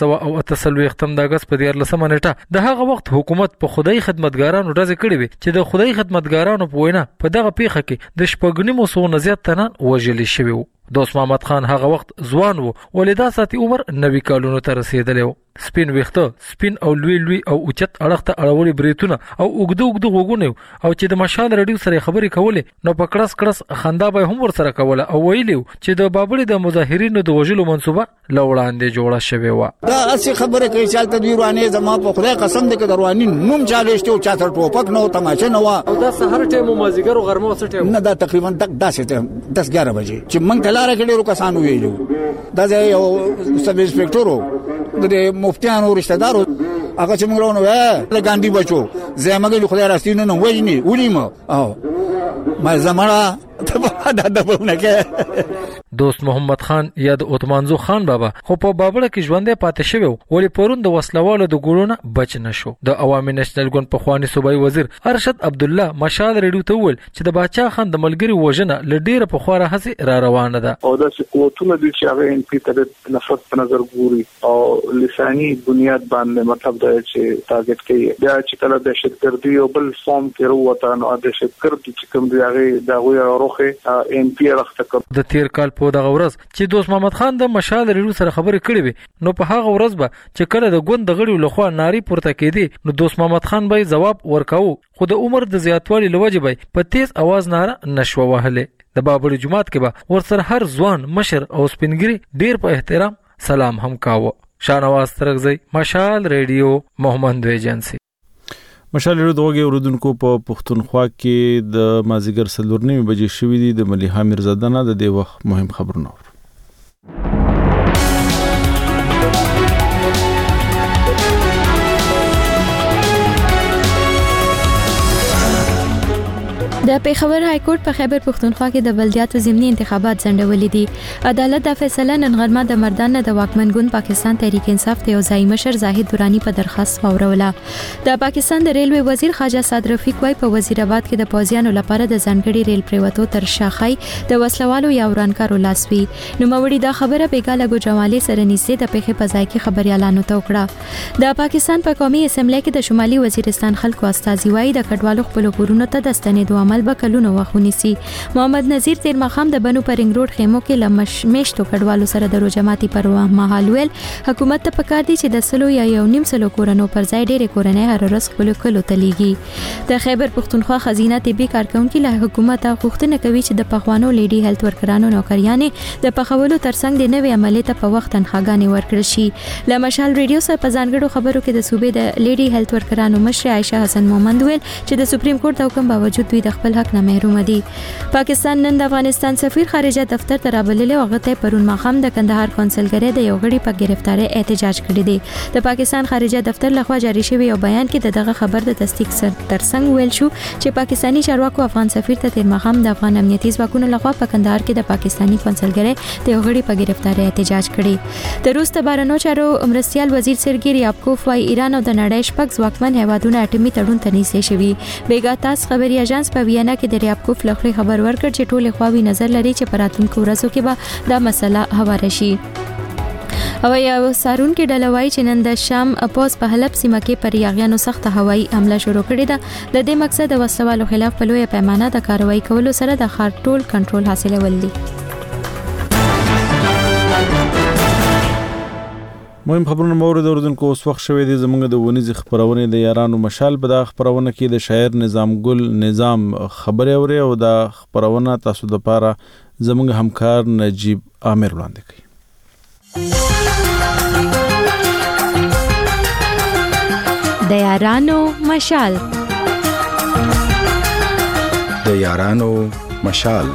S21: 1988 د اگست په 14 نیټه د هغه وخت حکومت په خدای خدمتګارانو ډزې کړې وي چې د خدای خدمتګارانو په وینا په دغه پیښه کې د شپږنیمو سو نه زیات تنان وژل شوي وو. دوست محمد خان هغه وخت ځوان وو ولدا ساتي عمر 90 کلونو ته رسیدلی و. سپین ویخته سپین او لوی او اوچت اړخ ته اړولې بریتونه او اوګدو غوګونه او چې د مشال رادیو سره خبرې کولې نو په کړس خندا به هم ور سره کوله او ویلو چې د بابړې د مظاهرینو د وژلو منسوبه لوړاندې جوړه شوې و.
S22: دا اسی خبره کوي چې تدویرانه زما په خدای قسم دې کې دروانی نوم چالشته او چاته ټوپک نو تماشه نو او
S21: دا سحر ټیم مازیګر او غرمه وسه ټیم
S12: نه دا تقریبا تک 10-11 بجې چې من کلاره کې ډیرو کسانو ویلو دا یو سب انسپکټورو د مفتیانو رشتہ دارو هغه چې موږ ورونه د ګاندی بچو زمګل خدای راستینه نو وژني ولیم او ما زمړه ته دا دبونه کې
S21: دوست محمد خان یا د اتمانزو خان بابا خو په بابړه کې ژوندې پاتې شوی ولی پرون د وسلوالو د ګولونه بچ نشو. د عوامي نېشنل ګوند په خواني صوبایي وزیر ارشد عبد الله مشال رډیو ته ویل چې د باچا خان د ملګری وژنه لډیره په خوره هڅه را روانه ده
S10: او د قوتونو د چې هغه ان پی ته نفرت په نظر ګوري او لساني بنیاد باندې مطلب دا چې ټارګټ کوي بیا چې کله د دهشتګردي او بل فارم کې وروته نو د دهشتګرد چې کوم دی هغه دا وی اوروخه ان پی راخته
S21: د 13 کال په په دغه ورځ چې دوست محمد خان د مشال ریډیو سره خبرې کړې وي نو په هغه ورځ به چې کله د ګوند د غړیو لخوا ناری پورته کېدی نو دوست محمد خان به جواب ورکاو خو د عمر د زیاتوالي لوجه به په تیز आवाज ناره نشو وهله د بابړي جماعت کې به ورسره هر ځوان مشر او سپینګری ډیر په احترام سلام هم کاوه. شاهنواز ترغزی مشال ریډیو محمد ایجنسی.
S1: مشال ریډیو دغه اوردونکو په پښتونخوا کې د مازیګر 4:30 بجې شوې دي د مليحه میرزاده نه د دې وخت مهم خبرونه.
S2: د پیښور های کورټ په خیبر پښتونخوا کې د بلدیاتو ضمني انتخابات ځنډولې دي. عدالت د فیصله نن غرمه د مردان د واکمن ګوند پاکستان تحریک انصاف ته یو ځای مشر زاهد دورانی په درخواست وروله. د پاکستان د ریلوی وزیر خواجه صاد رفیق وايي په وزیر آباد کې د پوځیانو لپاره د ځنګړي ریل پریوتو تر شاخای د وسلوالو یا ورانکارو لاسوي. نو موري دا خبره بیګاله ګوجوالي سره نږدې د پیښې په ځای کې خبريالانو ته وکړه. د پاکستان په قومي اسمبلی کې د شمالي وزیرستان خلکو استازي وايي د کډوالو خپل کورونو ته د ستنېدو عمل به کلونه وخونی سي. محمد نذیر تیر مخام د بنو پرنګ روډ خیمو کې لمشمشتو کډوالو سره د روجماتي پر مهال ویل حکومت ته پکار دي چې د سلو یا یو نیم سلو کورونو پر ځای ډېرې کورنۍ هر ورځ خپل کلو تلیږي. د خیبر پښتونخوا خزینه طبي کارکونکو له حکومت غوښتنه کوي چې د پخوانو لیډي هیلث ورکرانو نوکریانې د پخولو ترڅنګ د نوې عملیات په وخت تنخواګانې ورکړي شي. له مشال ریډیو سره په ځانګړو خبرو کې د صوبې د لیډي هیلث ورکرانو مشر عائشه حسن مومند ویل چې د سپریم کورټ د حکم باوجود دوی د خپل حق نه محروم دي. پاکستان نن د افغانستان سفیر خارجه دفتر ته رابللی او غته پرون مخام د کندهار کونسلګری د یو غړي په گرفتاری احتجاج کړی دی. د پاکستان خارجه دفتر لخوا جاری شوی یو بیان کې دغه خبر د تصدیق سره ترڅنګ ویل شو چې پاکستانی چارواکو افغان سفیر ته تیر مخام د افغان امنیتي ځواکونو لخوا په کندهار کې د پاکستانی کونسلګری د یو غړي په گرفتاری احتجاج کړی. د روس بهرنیو چارو مرستیال وزیر سرګي ریابکوف وايي ایران او د نړۍ شپږ ځواکمن هیوادونو اټومي تړون ته نږدې شوي. بیګا تاس خبري اژانس په ویانا کې د ریابکوف لخوا خبر ورکړ چې ټول خواوی نظر لري چې پراتونکو ورځو کې به دا مسله هواره شي. او یو سارون کې ډلوای چې نن د شام پوز په حلب سیمه کې پر یاغیانو سخت هوایي حمله شروع کړې ده. د دې مقصد د وسوالو خلاف په لوی پیمانه د کاروایی کولو سره د ښار ټول کنټرول حاصلول دي.
S1: مهم خبرونه مورد اوردونکو اوس وخت شوی دی زمونږ د ونیز خبرونه د یارانو مشال په د خبرونه کې د شاعر نظام ګل نظام خبري اوري او د خبرونه تاسو د پاره زمونږ همکار نجیب عامر وړاندې کوي.
S2: د یارانو مشال
S17: د یارانو مشال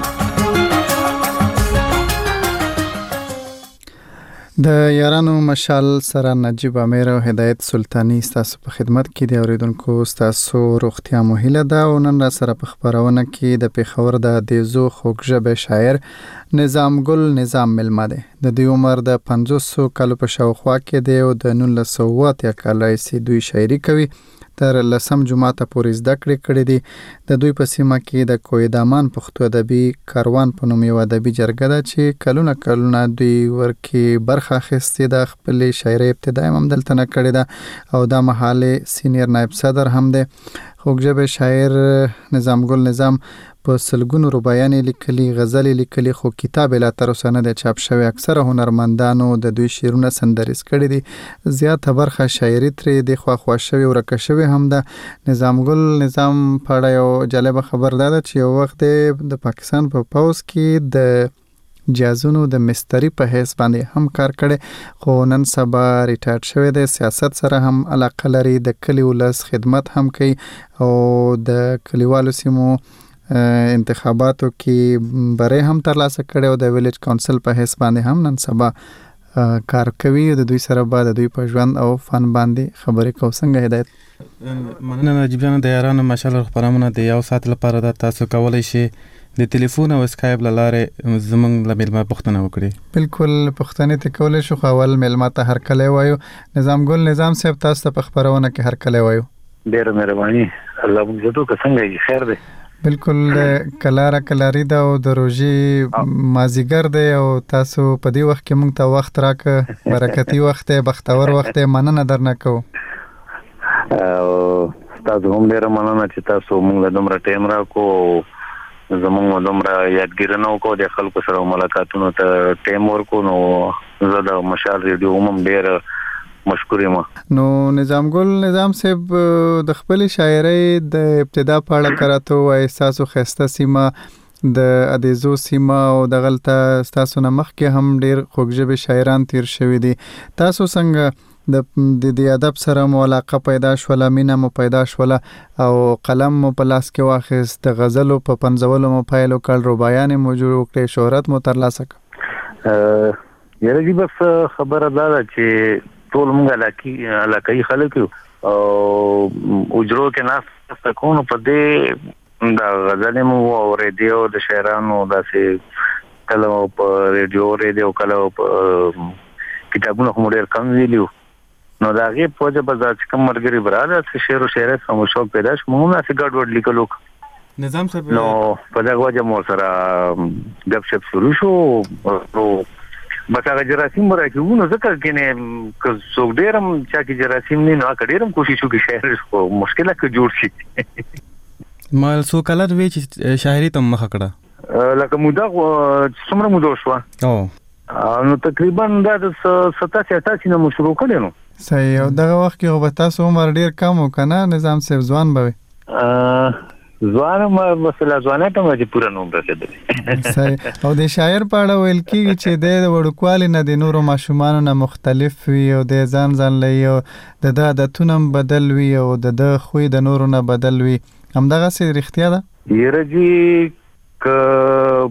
S8: د یارانو مشال سره نجیب عامر او هدایت سلطانی تاسو په خدمت کې دی. اوریدونکو تاسو روغتیا مهله ده او نن را سره په خبرونه کې د پیښور د دیزو خوږژبه شاعر نظام ګل نظام ملما ده. د دې عمر د 500 کال په شاوخوا کې دی او د 1900 کال راځي دوی شاعري کوي. تر لسم جمعه پورې زده کړې دي. د دوی په سیمه کې د کویدامان پښتو ادبي کاروان په نوم یو ادبي جرګه ده چې کلونه دوی ورکی برخه اخیستې د خپل شاعري ابتدای هم دلته نه کړې ده او د محاله سینیر نائب صدر هم ده. خوږژبه شاعر نظام ګل نظام په سلګونو رباعیانې لیکلي غزل لیکلي خو کتاب لا تر اوسه نه د چاپ شوی. اکثره هنرمندانو د دوی شعرونه سندریز کړي دي. زیاته برخه شاعري ترې د خوا شوی او رکه شوی هم ده. نظام ګل نظام په اړه یو جالب خبر ده چې یو وخت د پاکستان په پوز کې د جازونو د مستری په حیث باندې هم کار کړي خو نن سبا ریټایر شوی دی. سیاست سره هم علاقه لري. د کلی ولس خدمت هم کوي او د کلیوالو سیمو انتخاباتو کې بری هم ترلاسه کړي او د ویلیج کونسل په حساب باندې هم نن سبا کار کوي. د دوی سره بعد د دوی په ژوند او فن باندې خبرې کوو. څنګه هدایت؟
S23: مننه نجیب جان. د یارانو مشال خبرونه د یو ساعت لپاره د تاسو کولای شي د ټلیفون او اسکایپ لاره زمونږ له ملما پښتنه وکړي.
S8: بالکل پښتنه ته کولای شو. اول ملما ته هر کله وایو. نظام ګل نظام صاحب تاسو ته په خبرونه کې هر کله وایو.
S24: ډېر مهرباني. الله مو زده که څنګه خیر دی.
S8: بالکل کلاری دا او د روزي مازیګر دی او تاسو په دې وخت کې موږ ته وخت راک برکتی وخت بختور وخت مننه درنه کو.
S24: تاسو هم ډیر مننه چې تاسو موږ له دومره ټیم راکو. زمونږ دومره یادګیرنه وکړو د خلکو سره ملاقاتونو ته ټایم ورکو نو زه د مشال ریډیو هم ډیر مشکور یم.
S8: نو نظام ګل نظام صاحب د خپل شاعرۍ د ابتدا په اړه کراته او احساسو خسته سیمه د ادیزو سیمه او د غلطه تاسو نه مخکې هم ډیر خوږژبه شاعران تیر شوی دي. تاسو څنګه د ادب سره مو علاقه پیدا شوله، مینه مو پیدا شوله او قلم مو په لاس کې واخیست، د غزلو په پنځولو مو پیل وکړ، رباعیان مو جوړ کړې، شهرت مو ترلاسه کړ؟
S24: یاره جی بس خبره دا ده چې ټول موږ علاقايي خلک یو او اجرو کې ناس تکونو په دې دا غزل مو او ریډیو د شاعرانو داسې کله په ریډیو کله په کتابونو هم ډېر کم ویلو. نو دا غي په وجه به ځکه کوم مرګري براله چې شعر او شاعر سمو شوق پیدا شو، موږ نه څه ګډ وډ لیکلو
S23: نظام صاحب.
S24: نو په دا وجه مو سره غب شپ شروع شو او بس هغه جراثیم راکېو. نو ځکه کینه که څوک ډېرم چا کې جراثیم نه نو ډېرم کوشش وکړي شاعر خو مشکله کې جوړ شي.
S23: ما سو کلر وی چې شاعري ته مخه کړه
S24: لکه مودا څومره مودا شو نو تقریبا دا 87-88 نه شروع کړي. نو
S8: صحیح. او دغه وخت کې به تاسو عمر ډیر کم وکنه نظام صاحب ځوان به
S24: ځوان ما مثلا ځوانه ته مې پوره نوم رسېدل.
S8: صحیح. او د شاعر په اړه ویل کیږي چې د وړوکوالي نه د نورو ماشومانو نه مختلف وي او د ځان لای او د عادتونو بدل وي او د خوې د نورو نه بدل وي. همدغه څه رښتیا ده؟
S24: یره جی ک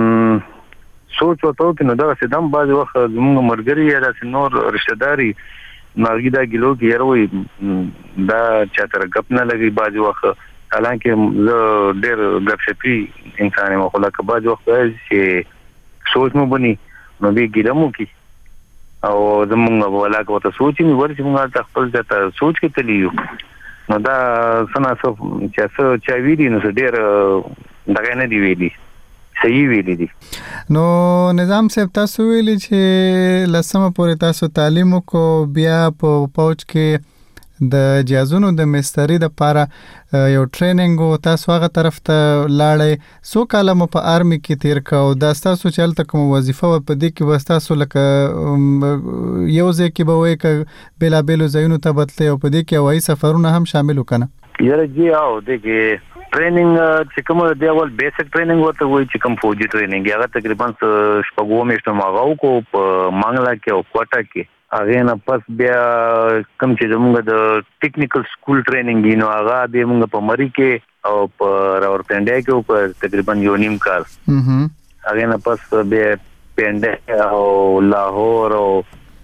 S24: سوچ وته چې نو دا سدم باز وخت زموږ مرګري یا د نور رشتہ داري ماګی دا ګلو کې یروي دا چاتر غپ نه لګي باز وخت حالانکه زه ډېر غپ شپي انسان یم خو لکه باز وخت چې سوچ مو بني نو به ګیرمو کې او زموږ ولاکه وته سوچ مې ورته موږ خپل ځته سوچ کې تلیو. نو دا سناسو چې چا ویلي نو ډېر دغه نه دی ویلي، صحیح ویلي دي.
S8: نو نظام صاحب تاسو ویلي چې لسمه پورې تاسو تعلیم کو بیا په پوج کې د جازونو د مستری د پاره یو ټریننګ او تاسو هغه طرف ته لاړې. سو کالم په آرمي کې تیر کاو دا تاسو چلته کوم وظیفه و په دې کې وستاسو لکه یو ځای کې به وای ک بلا بیلو ځایونو ته بتله او په دې کې وای سفرونه هم شامل وکنه؟
S24: یاره جی او دې کې ټریننګ چې کوم دی اول بیسیک ټریننګ ورته وای چې کوم فوجي ټریننګ هغه تقریبا شپږو میاشتو ماغاو کو په مانګلا کې او کوټا کې. هغه نه پس بیا کوم چې موږ د ټیکنیکل سکول ټریننګ نو هغه به موږ په مری کې او په راورپنډه کې په تقریبا یو نیم کال. هغه نه پس بیا پنده او لاهور او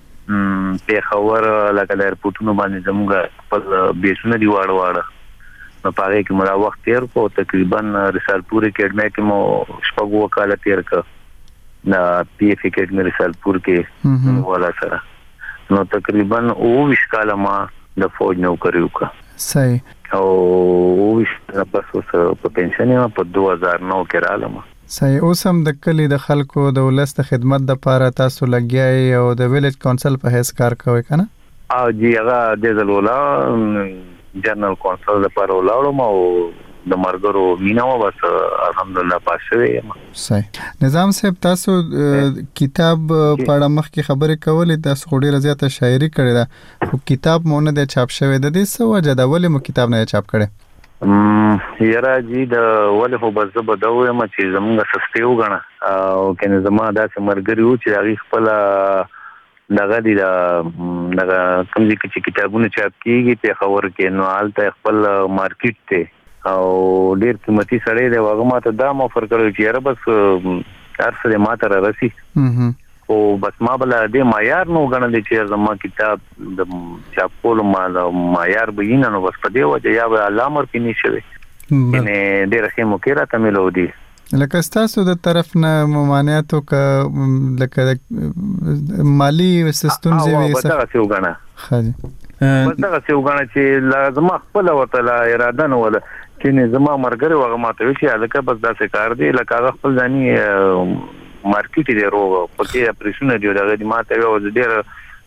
S24: پیښور لکه د ایرپورټونو باندې زموږ خپل بیسونه دی واړه نو پاره کې مړه وخت تیر کو تقریبا رسالپور اکیډمي کې مو شپږ وکاله تیر ک نا پی اف اکیډمي رسالپور کې ولا سره نو تقریبا او وشکاله ما د فوج نو کړیو کا.
S8: صحیح.
S24: او وش پس په پنشن ما په 2009 کې رالم.
S8: صحیح. اوس هم د کلی د خلکو د ولست خدمت د پاره تاسو لګیای او د ویلیج کونسل په هیڅ کار کوي کنه؟
S24: او جی هغه د زلولا جنرال کونسل د پاره ولاړم او د مرګرو میناو بس الحمدلله پاسه.
S8: صحیح. نظام صاحب تاسو کتاب پاړه مخ کې خبرې کولې تاسو ډېر زیاته شاعري کړې ده خو کتاب مونږ نه چاپ شوی د دې څه وجه ده ولې مو کتاب نه چاپ کړي؟
S24: یاره جی د ولې خو بس بدوي ما چې زمونږ سستیو غنا او کنه زما داسې مرګري و چې هغه خپل دغه دی دغه کوم چې کتابونه چاپ کیږي په خبر کې نو حالت خپل مارکیټ ته او ډیر قیمتي سړی دی واغه ماته دا مو فرق کړو چې یاره بس ارسله ماته را رسی او بس ما بل دې معیار نو غنل چې زما کتاب د چاپ کول ما معیار بینه نو بس په دې وجه یا علامه کې نشوي نه ډیر خمو کې را ته ملو دي
S8: لکه تاسو د طرف نه ممانعتو ک لکه مالی وسستون زوي
S24: څه دا څه وګڼه
S8: خاجي
S24: بس دا څه وګڼه چې لازم خپل ورته لا اراده نه ولا چې زما مرګره وغه ماته وی چې الکه بس دا څه کار دی لکه خپل ځاني مارکیټ دی روغ پکې اپریشن دی دا د ماته یو ډیر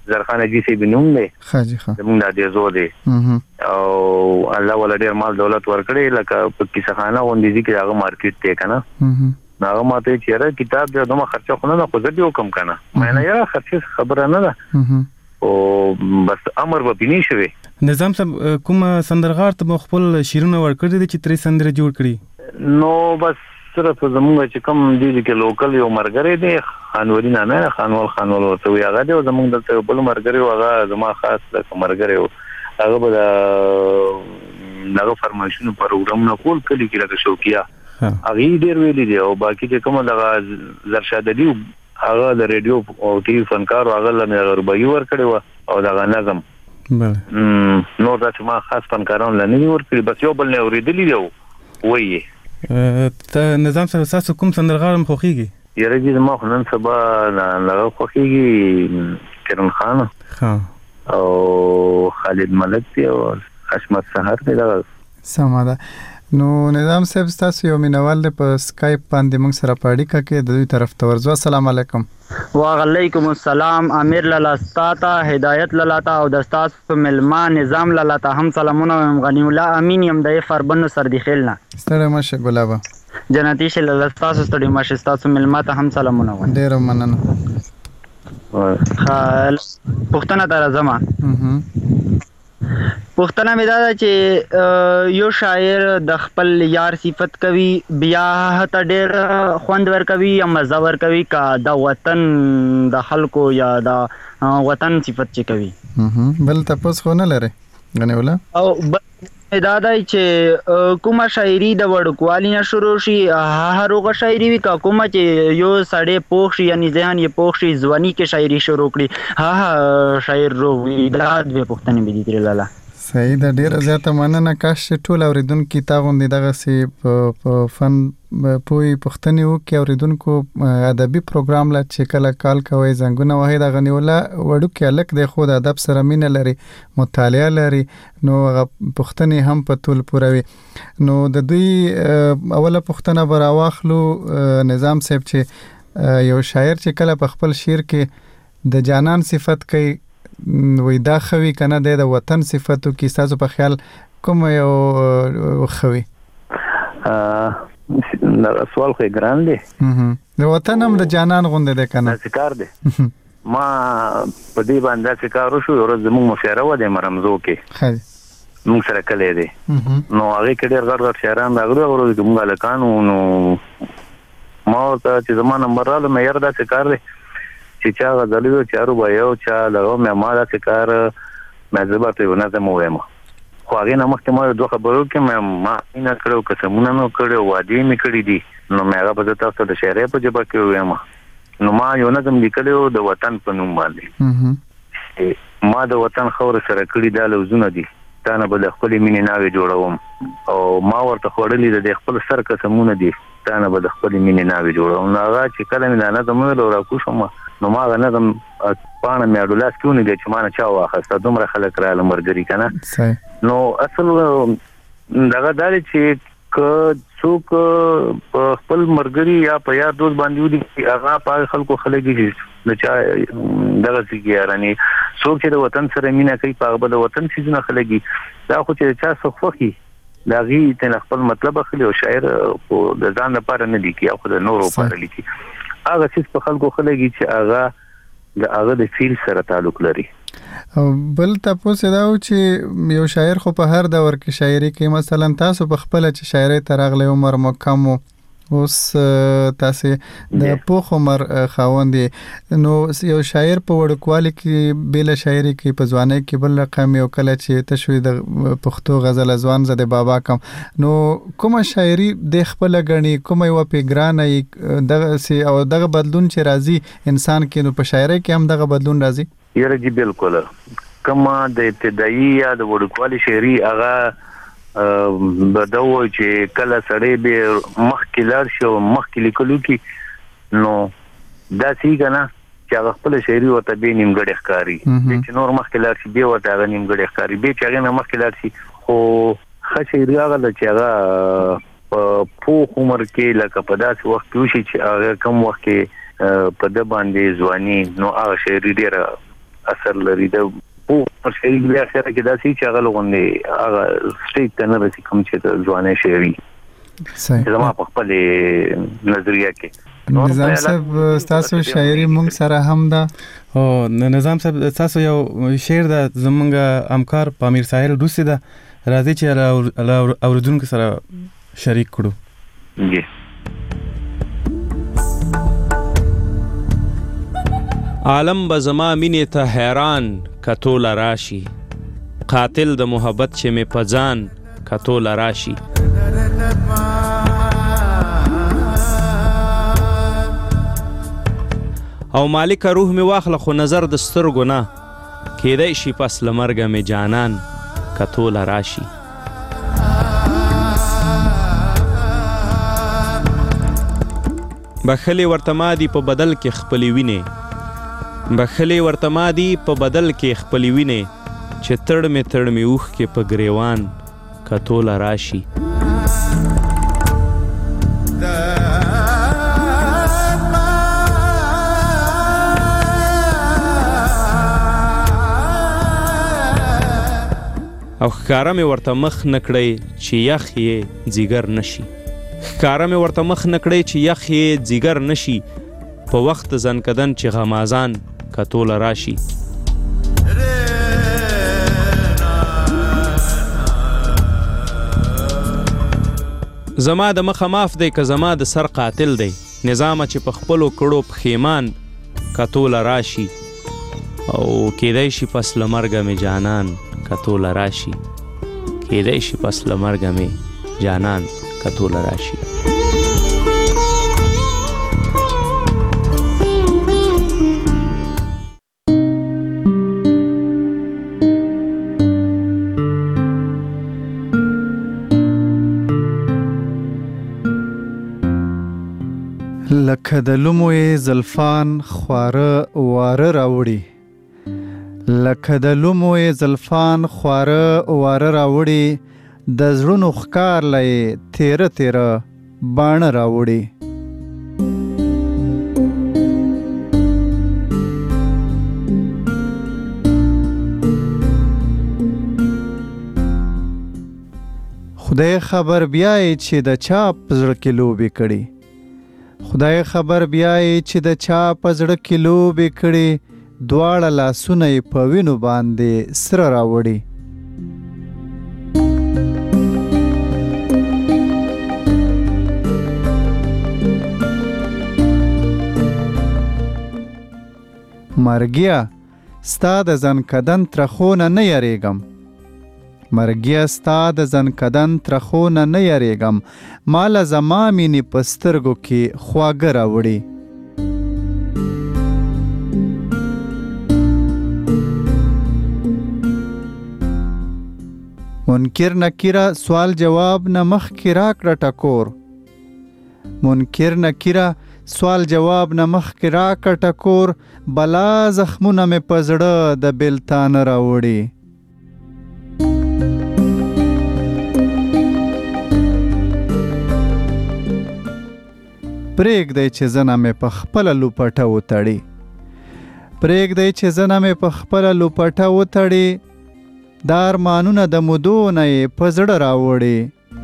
S24: زرخان جی سی بنوم دی
S8: خاجي ښه
S24: زمونږ د دې زو دی او الله ولا ډیر مال دولت ورکړي لکه په کیسه خانه غونډې دي کې هغه مارکیټ ته کنه هغه ماته چیرې کتاب د دوه خرچه خونه نه خو زه حکم کنه مې نه یا خرچه خبره نه ده او بس امر به بنی شوی
S23: نظام صاحب کوم سندرغار ته خپل شیرونه ورکړي دي چې ترې سندره جوړ کړي
S24: نو بس صرف زمونږ چې کوم دي کې لوکل یو مرګري دی خانوري نامه خانول ورته وی هغه دی زمونږ د بل مرګري هغه زما خاص د مرګري هغه به دغه فرمایشونو پروګرام نه کول کلی کې لکه شوکیا هغه ډیر ویلي دی او باقي چې کوم دغه زرشاد دی هغه د ریډیو او ټي وي فنکار هغه له غربي ور کړو او دغه نظم بله نو دا چې ما خاص فنکاران لنی ور کړی بس یو بل نه اوریدلی دی وایي
S23: ته نظام سره تاسو کوم سندرغار مخوخیږي
S24: یره دې ما خو نن سبا نه خوخیږي کرن خان او خالد ملک دی او حشمت سحر دی دا
S8: سماده نو نظام صاحب تاسو یو مینوال په سکایپ باندې موږ سره پاړی ککې د دوی طرف ته ورځو السلام علیکم
S3: وعلیکم السلام امیر لالاستاتا هدایت لالاتا او د تاسو ملمان نظام لالاتا هم سلامونه غنی الله امین يم د فربن سر دی خلنا
S8: ستړي مشه ګلابا
S3: جنتی ش لالاتا ستړي مشه تاسو ملمات هم سلامونه
S8: ډیر مننه
S3: خال پښتنه در زما پښتنه مې دا چې یو شاعر د خپل یار صفت کوي بیا ته ډېر خوند ور کوي یا مزه ور کوي کا د وطن د خلکو یا د وطن صفت چې کوي
S8: بل تاسو خو نه لري غنی ولا
S3: او دا چې کومه شاعري د وړکوالي نه شروع شي هغه شاعري وی کومه چې یو سړی پوښ شي یعنی ذهن یې پوښ شي ځواني کې شاعري شروع کړي شاعر روي دا د پښتنې بي دي لاله
S8: صحیح د ډیر زیاته مننه کاش ټول اوریدونکو کتابونه دغه سي په فن پوي پښتني او کې اوریدونکو ادبي پروګرام لا چې کله کال کوي زنګونه وای دا غنیولا وړو کې الک د خود ادب سره مين لري مطالعه لري نو پښتني هم په ټول پوروي نو د دوی اوله پښتنه براواخلو نظام صاحب چې یو شاعر چې کله په خپل شعر کې د جانان صفت کوي وې دا خوي کنه د وطن صفاتو کې تاسو په خیال کوم یو خوي
S24: سوال خو ګران دی
S8: د وطن هم د جانان غونډه ده کنه
S24: ذکر دی ما په دې باندې ذکر وشو ورځ زموږ مشاعره و د مرمزو کې
S8: خای
S24: موږ سره کله دی نو هغه کې ډېر غړ شهران راغلو ورته موږ لکانو نو ما ته چې زمونه نمبر راځي مې یاره دا ذکر دی چې چا غزلو چارو بایو چا لغو مې ما دا څکار مې زبرته ونه زمو وایم خو هغه نه مخکې ما دوه خبرو کې مې نه کړو قسمونه نو کړو وادي مې کړی دي نو مې هغه په تاسو د شهرې په جبه کې وایم نو ما یو نه زم لیکلو د وطن په نوم باندې ما د وطن خور سره کړی دا لوزونه دي تا نه به د خپل مینې ناوې جوړوم او ما ورته خورلې د خپل سر قسمونه دي تا نه به د خپل مینې ناوې جوړوم نو هغه چې کله مې نه زموږ لور راکوشم نو ما غنظم پانه مې اډولاس کیونه دي چې ما نه چا واخسته دومره خلک را لمرګري کنه نو اصل دغه دالي چې څوک خپل مرګري یا په یاد دوست باندې ودی هغه په خلکو خلک دي نو چا دغه څنګه یاراني څوک چې د وطن سره مینا کوي په بل وطن سيزونه خلګي دا خو چې چا سخفخي دا غي ته خپل مطلب خلي او شاعر د ځان لپاره نه دي کی او د نورو لپاره لیکي هغه چې په خلکو خلګي چې هغه د فیل سره تعلق لري
S8: بل تاسو دا چې یو شاعر خو په هر دور کې شاعري کوي مثلا تاسو په خپل چې شاعري ترغله عمر مکم اوس تاسو د پوخ عمر خاوندې نو یو شاعر په وړکوالي کې بل شاعري کې په ځواني کې بل رقم یو کله چې تشوي د پښتو غزل ځوان زده بابا کم نو کومه شاعري د خپل غني کومه یو پیګرانه دغه سي او دغه بدلون چې راځي انسان کې نو په شاعري کې هم دغه بدلون راځي
S24: یره جی بالکل کما د ابتدایي یا د وړکوالي شاعري هغه بدو چې کله سړی به مخکې لار شو مخکې لیکلو کې نو دا سی کنه چې هغه خپل شاعري ورته به نیمګړی ښکاری چې نور مخکې لار شي به ورته هغه نیمګړی ښکاری به چې هغه نه مخکې لار شي خو ښه شاعري هغه چې هغه په عمر کې لکه په داسې وخت کې شي چې هغه کم وخت کې په د باندې ځواني نو هغه شاعري ډیره اثر لري د په شي بیا اخر کې دا سي چې هغه لغونې هغه سټیټ ته نه رسي کوم چې ځوانې شي
S8: صحیح
S24: زما په خپل نظریه کې
S8: نظام صاحب تاسو شاعري مونږ سره هم ده
S23: او نظام صاحب تاسو یو شعر د زمونږ همکار پامیر ساحل روسي ده راځي چې اوریدونکو سره شریک کړو
S24: جی
S4: عالم به زما مینې ته حیران کتول راشي قاتل د محبت چې مې په ځان کتول راشي او مالک روح می واخله خو نظر د سترګو نه کېدای شي پس لمرګه می جانان کتول راشي بخلی ورته مادي په بدل کې خپلې وینې بخلی ورته مادي په بدل کې خپلې وینې چې تړ می اوښ کې په ګریوان کتول راشي او ښکاره مې ورته مخ نه کړی چې یخ یې ځیګر نشي ښکاره مې ورته مخ نه کړی چې یخ یې ځیګر نشي په وخت زنکدن چې غمازان کتول راشي زما د مخه ماف دی که زما د سر قاتل دی نظامه چې په خپلو کړو پښیمان کتول راشي او کېدای شي پس له مرګه مې جانان کتول راشي کېدای شي پس له مرګه مې جانان کتول راشي
S8: لکه د لوموی زلفان خواره واره راوړي لکه د لوموی زلفان خواره واره راوړي د زړونو ښکار لای تیره تیره باڼه راوړي خدای خبر بیای چې د چا په زړه کې لوبې کړي خدای خبر بیای چې د چا په زړه کې لوبې کړي دواړه لاسونه یې په وینو باندې سره راوړي مرګیا ستا د ځنکدن ترخونه نه یریږم مرګیا ستا د ځنکدن ترخونه نه یریږم ماله زما مینې په سترګو کې خواږه راوړي منکر نکیره سوال جواب نه مخکې راکړه ټکور منکر نکیره سوال جواب نه مخکې راکړه ټکور بلا زخمونه مې په زړه د بېلتانه راوړي پرېږدی چې زنه مې په خپله لوپټه وتړي پرېږدی چې زنه مې په خپله لوپټه وتړي دا ارمانونه د مودو نه یې په زړه راوړي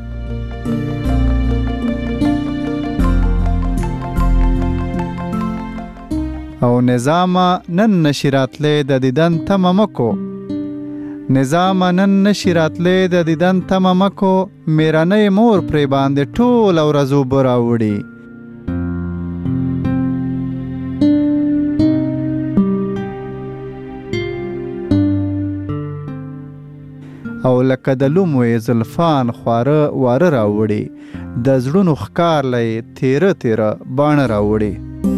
S8: او نظامه نن نشي راتلی د دیدن تمه مکو نظامه نن نشي راتلی د دیدن تمه مکو میرنۍ مور پرې باندې ټوله ورځ اوبه راوړي او لکه د لوموی زلفان خواره واره راوړي د زړونو ښکار لای تیره تیره باڼه راوړي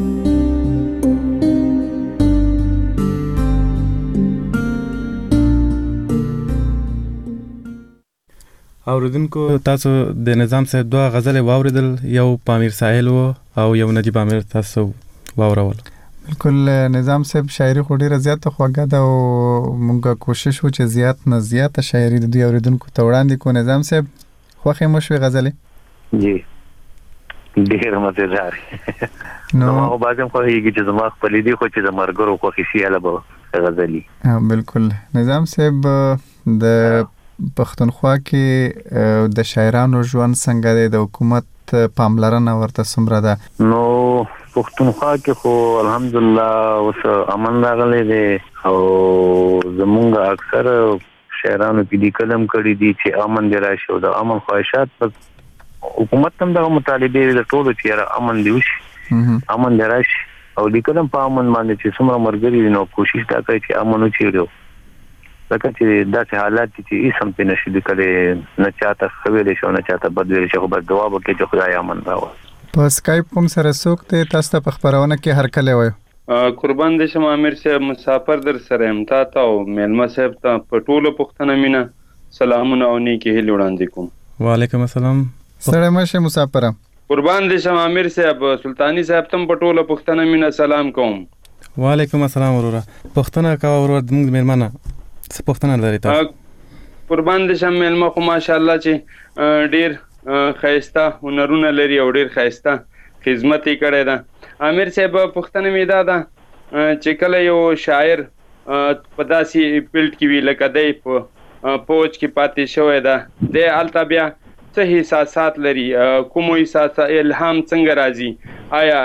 S23: اوریدونکو تاسو د نظام صاحب دوه غزلې واوریدل یو پامیر ساحل او یو نجیب عامر تاسو واورول
S8: بالکل نظام صاحب شاعري خو ډیره زیاته خوږه ده او موږ کوشش وکړو چې زیات نه زیاته شاعري د دوی اوریدونکو ته وړاندې کړو نظام صاحب خوښې مو شوې غزلې
S24: جی ډیر مزیدار نو بعضیم خو هیږي چې زما خپلې دي خو چې د مرګرو خوښې شي هله به غزلي.
S8: بالکل. نظام صاحب د پښتونخوا کې د شاعرانو ژوند څنګه دی، د حکومت پاملرنه ورته څومره ده؟
S24: نو پښتونخوا کې خو الحمدلله اوس امن راغلی دی او زمونږ اکثر شاعرانو کې د کلم کړي دي چې امن دی راشي او د امن خواهشات په حکومت هم د مطالبه د ټولو چې امن دی وشي، امن دی راشي او د کلم په امن باندې چې څومره مرګري نو کوشش دا کوي چې امن وچیړو، ځکه چې داسې حالات چې هیڅ هم پې نشي لیکلی، نه چاته ښه ویلی شي او نه چاته بد ویلی شي، خو بس دعا وکړئ چې خدای امن راوړي.
S8: په سکایپ کوم سره څوک دی تاسو ته په خپرونه کې هرکلی وایو؟
S5: قربان دې شم امیر صاحب، مسافر در سره یم، تا ته او میلمه صاحب ته په ټولو پښتنه مینه سلامونه او نیکې هیلې وړاندې کوم.
S23: وعلیکم السلام.
S8: سړی مشه مسافره.
S5: قربان دې شم امیر صاحب، سلطانی صاحب تم په ټولو پښتنه مینه سلام کوم.
S23: وعلیکم السلام وروره. پښتنه کا ورور موږ میلمانه څه پښتنه لري تاسو؟
S5: قربان دې شم میلمه خو ماشاءالله چې ډیر خیسته هنرونه لري او ډیر خیسته خدمت یې کړی ده. امیر صاحب پښتنه مې دا ده چې کله یو شاعر په داسې فیلډ کې وي لکه دی په پوج کې پاتې شوی ده، دی هلته بیا څه احساسات لري، کومو احساسات الهام څنګه راځي، آیا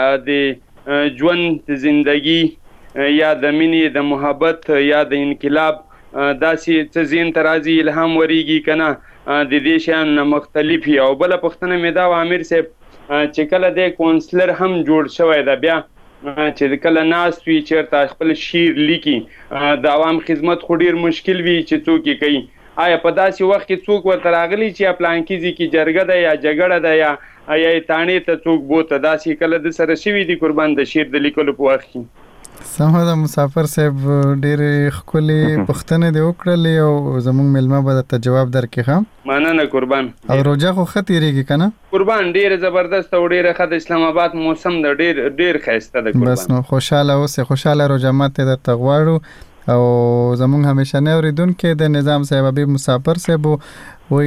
S5: د ژوند د زندگی یا د مینې د محبت یا د انقلاب داسې څه ذهن ته راځي، الهام وریږي که نه د دې شیانو نه مختلف وي. او بله پوښتنه مې دا وه امیر صاحب چې کله دی کونسلر هم جوړ شوی ده، بیا چې کله ناست وي چېرته خپل شعر لیکي، د عوام خدمت خو ډېر مشکل وي چې څوک یې کوي، آیا په داسې وخت کې څوک ورته راغلی چې پلانکي ځای کې جرګه ده یا جګړه ده یا یې تاڼې ته څوک بوته، داسې کله د سره شوي دي قربان د شعر د لیکلو په وخت کې؟
S8: سمه ده مسافر صاحب، ډېرې ښکلې پوښتنې دې وکړلې او زموږ میلمه به درته جواب درکړي. ښه
S5: مننه قربان.
S8: او روژه خو ښه تېرېږي که نه
S5: قربان؟ ډېره زبردست او ډېره ښه، د اسلام آباد موسم د ډېر ښایسته ده قربان.
S8: بس نو خوشحاله اوسئ، خوشحاله روژه مات یې درته غواړو. او زموږ همیشنی اوریدونکي د نظام صاحب حبیب مسافر صاحب وایي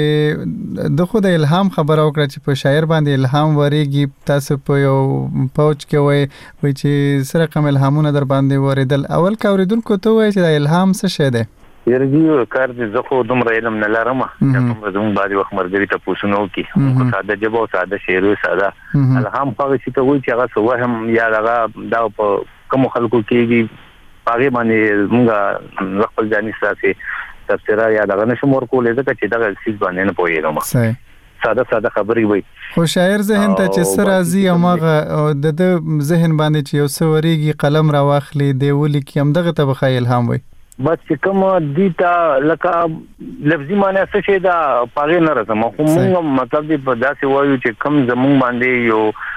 S8: چې د خو د الهام خبره وکړه چې په شاعر باندې الهام وریږي، تاسو په یو پوج کې وایي چې څه رقم الهامونه در باندې وریدل. اول که اوریدونکو ته وایي چې د الهام څه شی دی؟
S24: یاره کار دې زه خو دومره علم نه لرم، دومره زموږ بعضې وخت ملګري تپوسونه وکړي، خو ساده ژبه او ساده شعر وي، ساده الهام خو هغه شي ته وایي چې هغه څه وهم یا هغه دا په کومو خلکو کېږي، هغې باندې مونږ خپل ځاني ستاسې تفسیره یا دغه نشم ورکولی، ځکه چې دغه څیز باندې نه پوهېږم، ساده خبرې وایي.
S8: خو شاعر ذهن ته چې څه راځي هماغه د ده ذهن باندې چې یو څه ورېږي قلم راواخلي دی ولیکي، همدغه ته به ښایي الهام وایي.
S24: بس چې کوم دي ته لکه لفظي معنی څه شی ده په هغې نه راځم، خو مونږ مطلب دی په داسې وایو چې کوم زمونږ باندې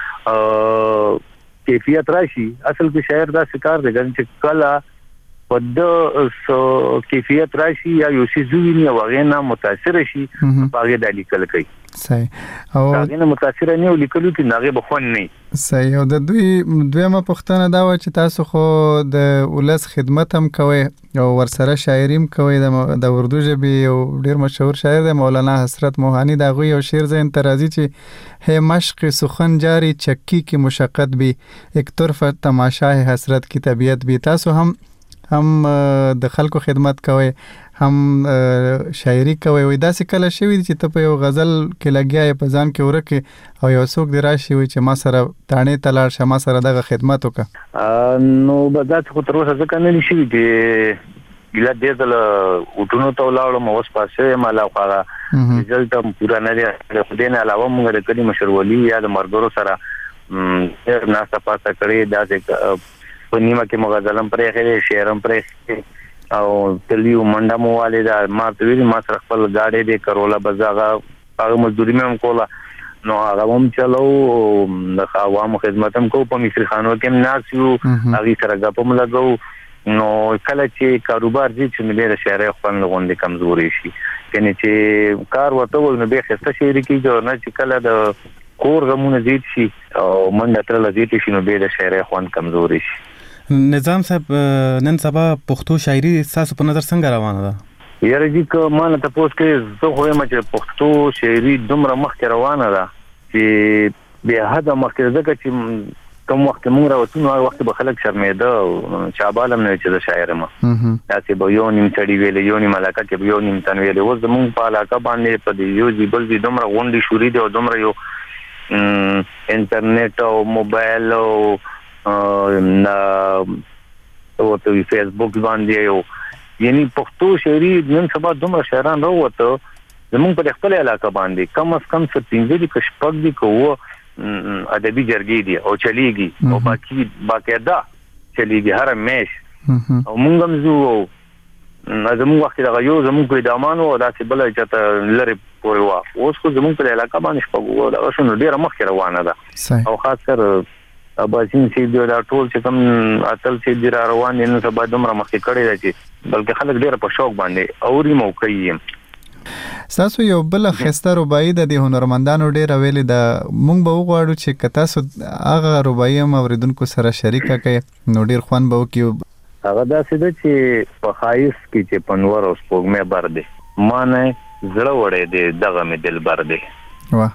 S24: یو کیفیت راشي. اصل کې شاعر داسې کار دی چې کله په د کیفیت راشي یا یو شی وویني او هغې نه متاثره شي، په هغې دا لیکل کوي.
S8: صحیح. او
S24: هغې نه متاثره نه او لیکلو کې هغې به خوند نه وي.
S8: صحیح. او د دوی دویمه پوښتنه دا وه چې تاسو خو د ولس خدمت هم کوئ او ورسره شاعري هم کوئ، د اردو ژبې یو ډېر مشهور شاعر دی مولانا حسرت موهانی، د هغوی یو شعر ذهن ته راځي چې ہے مشق سخن جاری چکی کی مشقت بھی ایک طرف تماشا ہے حسرت کی طبیعت بھی. تاسو هم د خلکو خدمت کوئ، هم شاعري کوئ. وایي داسې کله شوي دي چې ته په یو غزل کې لګیا یې په ځان کې ورکې او یو څوک دې راشي وایي چې ما سره تاڼې ته لاړ شه، ما سره دغه خدمت وکړه؟
S24: نو به داسې خو تر اوسه ځکه نه دي شوي چې ګیله دې ځله اوټونو ته ولاړم، اوس پاس شوی یم، علاوه هغه رزلټ هم پوره نه دی. د خدای نه علاوه موږ د کلي مشرولي یا د ملګرو سره ډېر ناسته پاسته کړې، داسې په نیمه کې مو غزل هم پرېښی دی، شعر هم پرېښی او تلیو منډه مو والې ده. ما ته ویلي ما سره خپل ګاډی دی کروله، بس هغه مزدوري مې هم کوله، نو هغه هم چلو، د عوامو خدمت هم کوو، په مصري خانو کې هم ناست یو، هغې سره ګپ هم لګوو. نو کله چې کاروبار ځي چې نو بیا د شاعرۍ خوند غوندې کمزوري شي، یعنې چې کار ورته وایي نو بیا ښایسته شاعري کېږي، او نه چې کله د کور غمونه زیات شي او منډه ترله زیاتې شي نو بیا د شاعرۍ خوند کمزوري شي.
S23: نظام صاحب نن سبا پښتو شاعري ستاسو په نظر څنګه روانه ده؟
S24: یاره جی که ما نه تپوس کوې، زه خو یم چې پښتو شاعري دومره مخکې روانه ده چې بې حده مخکې، ځکه چې کوم وخت موږ راوتو نو هغه وخت به خلک شرمېده او چابالم نه چې د شاعر ما داسې به یو نیم سړي ویلې یو نیم علاقه کې یو نیم تن ویلې اوس زموږ په علاقه باندې په دې یو ځبل دي دومره غونډې شوري دي او دومره یو انټرنیټ او موبایل او ورته فیسبوک باندې یو یعنی پښتو شاعري نن سبا دومره شاعران راوته زموږ په خپل علاقه باندې کم از کم 15 دي کشپک دي کوو ادبي جرګې دي او چلیږي او باقاعده چلیږي هر میش او موږ هم زو زموږ وخت دا یو زموږ په دامانو او داسې بل چې لری پورې وا اوس خو زموږ په علاقه باندې شپږ دا شنو ډیره مخکې روانه ده او خاص کر اباسین سي دا ټول چې کوم اتل سي دی روان نه سبا دومره مخکې کړی دی چې بلکې خلک ډیره په شوق باندې اوري موقعي
S8: تاسو یو بل خسته رباعي د هنرمندانو ډیر ویلي دا مونږ به وغواړو چې کتاسو هغه رباعي هم اوریدونکو سره شریکه کړي نو ډیر خوان به وکي
S24: هغه داسې ده چې په خایس کې چې پنور او سپوږمۍ بر دي ما نه زړه وړې دي دغه مې دل بر دي
S8: واه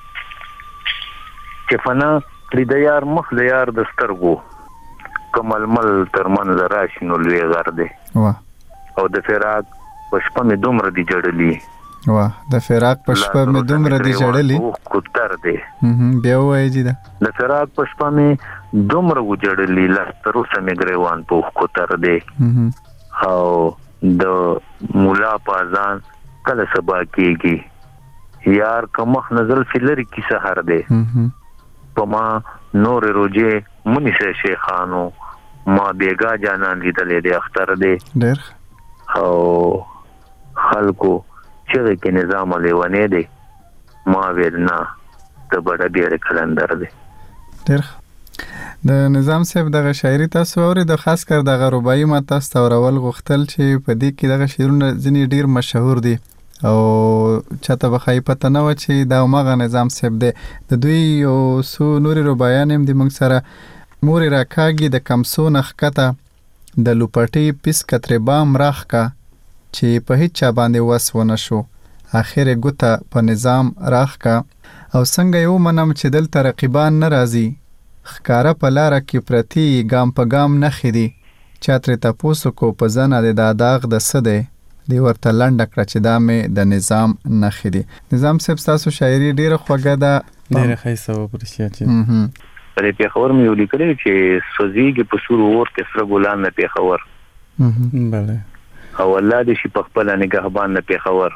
S24: چې فنا لري د یار مخ له یار د سترګو کمل مل تر من راشي نو لوی غر دي
S8: واه
S24: او د فراق پښپا مې دومره دي جړلې
S8: واه د فراق پښپا مې دومره دي جړلې
S24: کوتر دي
S8: بیا وایي چې دا
S24: د فراق پښپا مې دومره وجړلې لا تر اوسه مې ګریوان په کوتر دي او د مولا پازان کله سبا کېږي یار کمخ نظر فلری کی سحر دي پما نور روجه منی سے شیخانو ما بیگا جانان لیدلې د اختر دي
S8: ډېر
S24: او خلکو چې کې نظام لیوانې دي ما ویلنا ته بڑا ډېر کلندر دي
S8: ډېر د نظام صاحب دغه شاعري تاسو اوري د خاص کر دغه رباعي ما تاسو اورول غوښتل چې په دې کې دغه شعرونه ځینې ډېر مشهور دي او چاته بخای پته نه و چې دا مغه نظام صاحب دی د دوی او سو نوري رباعیان هم د موږ سره موري راکاږي د کمسو نخکته د لوپټي پیس کترې بام راخکا چې په هیڅ چا باندې وسونه شو اخر ګوته په نظام راخکا او څنګه یو منم چې دل ترقیبان ناراضي خکاره په لار کې پرتی ګام په ګام نه خېدي چاتره تاسو کو په زنه د داغ د سده دی ورته لنډ کړ چې دا مې د نظام نه خېدي نظام صاحب تاسو شاعري ډیره خوږه ده
S23: ډیره ښایسته و پرشیا چې
S24: پرې په خبر مې ولیکل چې سوزيږي په سور اور کې سره ګلان نه په خبر
S23: بله
S24: او الله دې شي په خپل نگهبان نه په خبر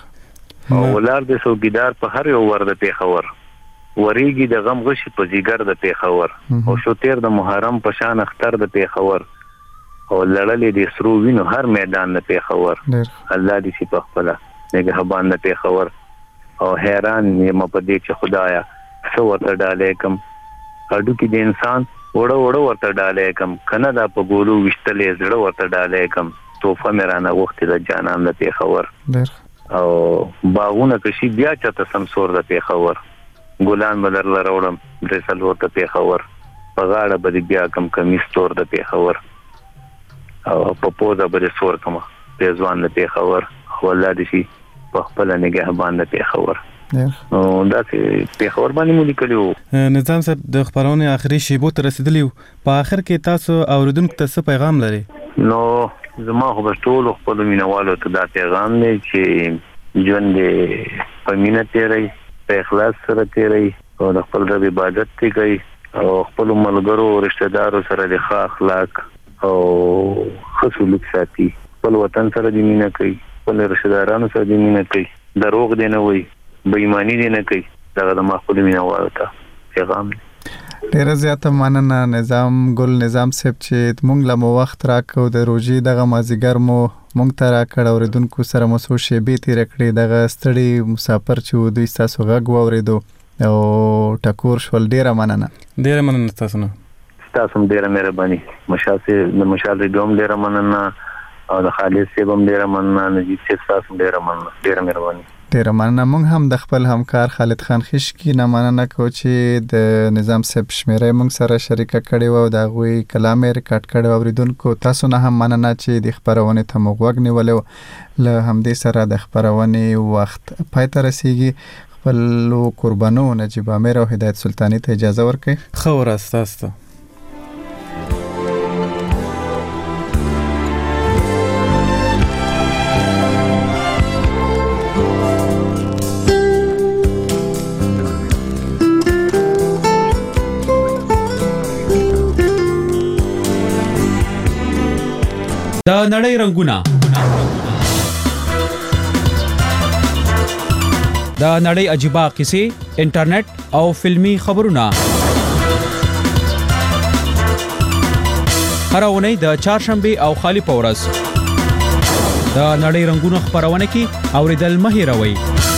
S24: او ولار دې سوګیدار په هر یو ورده په خبر وریږي د غم غشي په زیګر د په خبر او شو تیر د محرم په شان اختر د په خبر او لړلې دې سرو وینو هر میدان نه په خبر الله دې شي په خپل نگهبان نه په خبر او حیران یم په دې چې خدایا سو ورته ډالې کم اډو کې د انسان وړو ورته ډالې کم کنه دا په ګولو وشتلې زړه ورته ډالې کم توفه مې رانه وخت د جانان د پیښور او باغونه کشي بیا چاته سمسور د پیښور ګلان بدر لروړم درسل ورته پیښور په غاړه بد بیا کم کمیس تور د پیښور او په پوزه بد سور کما پیزوان د پیښور ولادي شي په خپل نگهبان د پیښور نو دا چې پیښور باندې مو لیکلو
S23: نظام صاحب د خبرونه اخري شیبو ته رسیدلی په اخر کې تاسو اوریدونکو ته څه پیغام لري
S24: نو زما خو ټول خپل مینوالو ته دا پیغام دی چې ژوند په مینه تیری په اخلاص سره تیری او د خپل رب عبادت کوي او خپل ملګرو او رشتہ دارو سره د ښه اخلاق او ښه سلوک ساتي خپل وطن سره د مینه کوي خپل رشتہ دارانو سره د مینه کوي دروغ دی نه وایي بېایماني دی نه کوي دا د ما خپل مینوالو ته پیغام دی
S8: ډیره زیاته مننه نظام ګل نظام صاحب چې مونږ له مو وخت راکو د روزي دغه مازیګر مو مونږ ته راکړ اوریدونکو سره مو سو شی به تیر کړی دغه ستړي مسافر چې دوی تاسو غږ واوریدو او ټکور شول ډیره مننه تاسو نه
S24: تاسو ډیره مهرباني مشال ریډوم ډیره مننه او د خالد صاحب هم ډیره مننه نجیب صاحب تاسو ډیره مهرباني
S8: ډیره مننه مونږ هم د خپل همکار خالد خان خشکی نه مننه کو چې د نظام صاحب شمیره مونږ سره شریکه کړي وو دا غوي کلام ریکارډ کړي اوریدونکو تاسو نه هم مننه چې د خبرونه ته موږ وګنیولو له همدې سره د خبرونه وخت پای ته رسیدي خپل قربانو نجیب امیر او هدایت سلطانی ته اجازه ورکړي.
S23: خو راستاسته
S9: د نړۍ رنگونه د نړۍ عجیبه قصې انټرنیټ او فلمی خبرونه هر اونۍ د چهارشنبه او خالی پورس د نړۍ رنگونه خبرونه کې اوریدل مه هیروئ.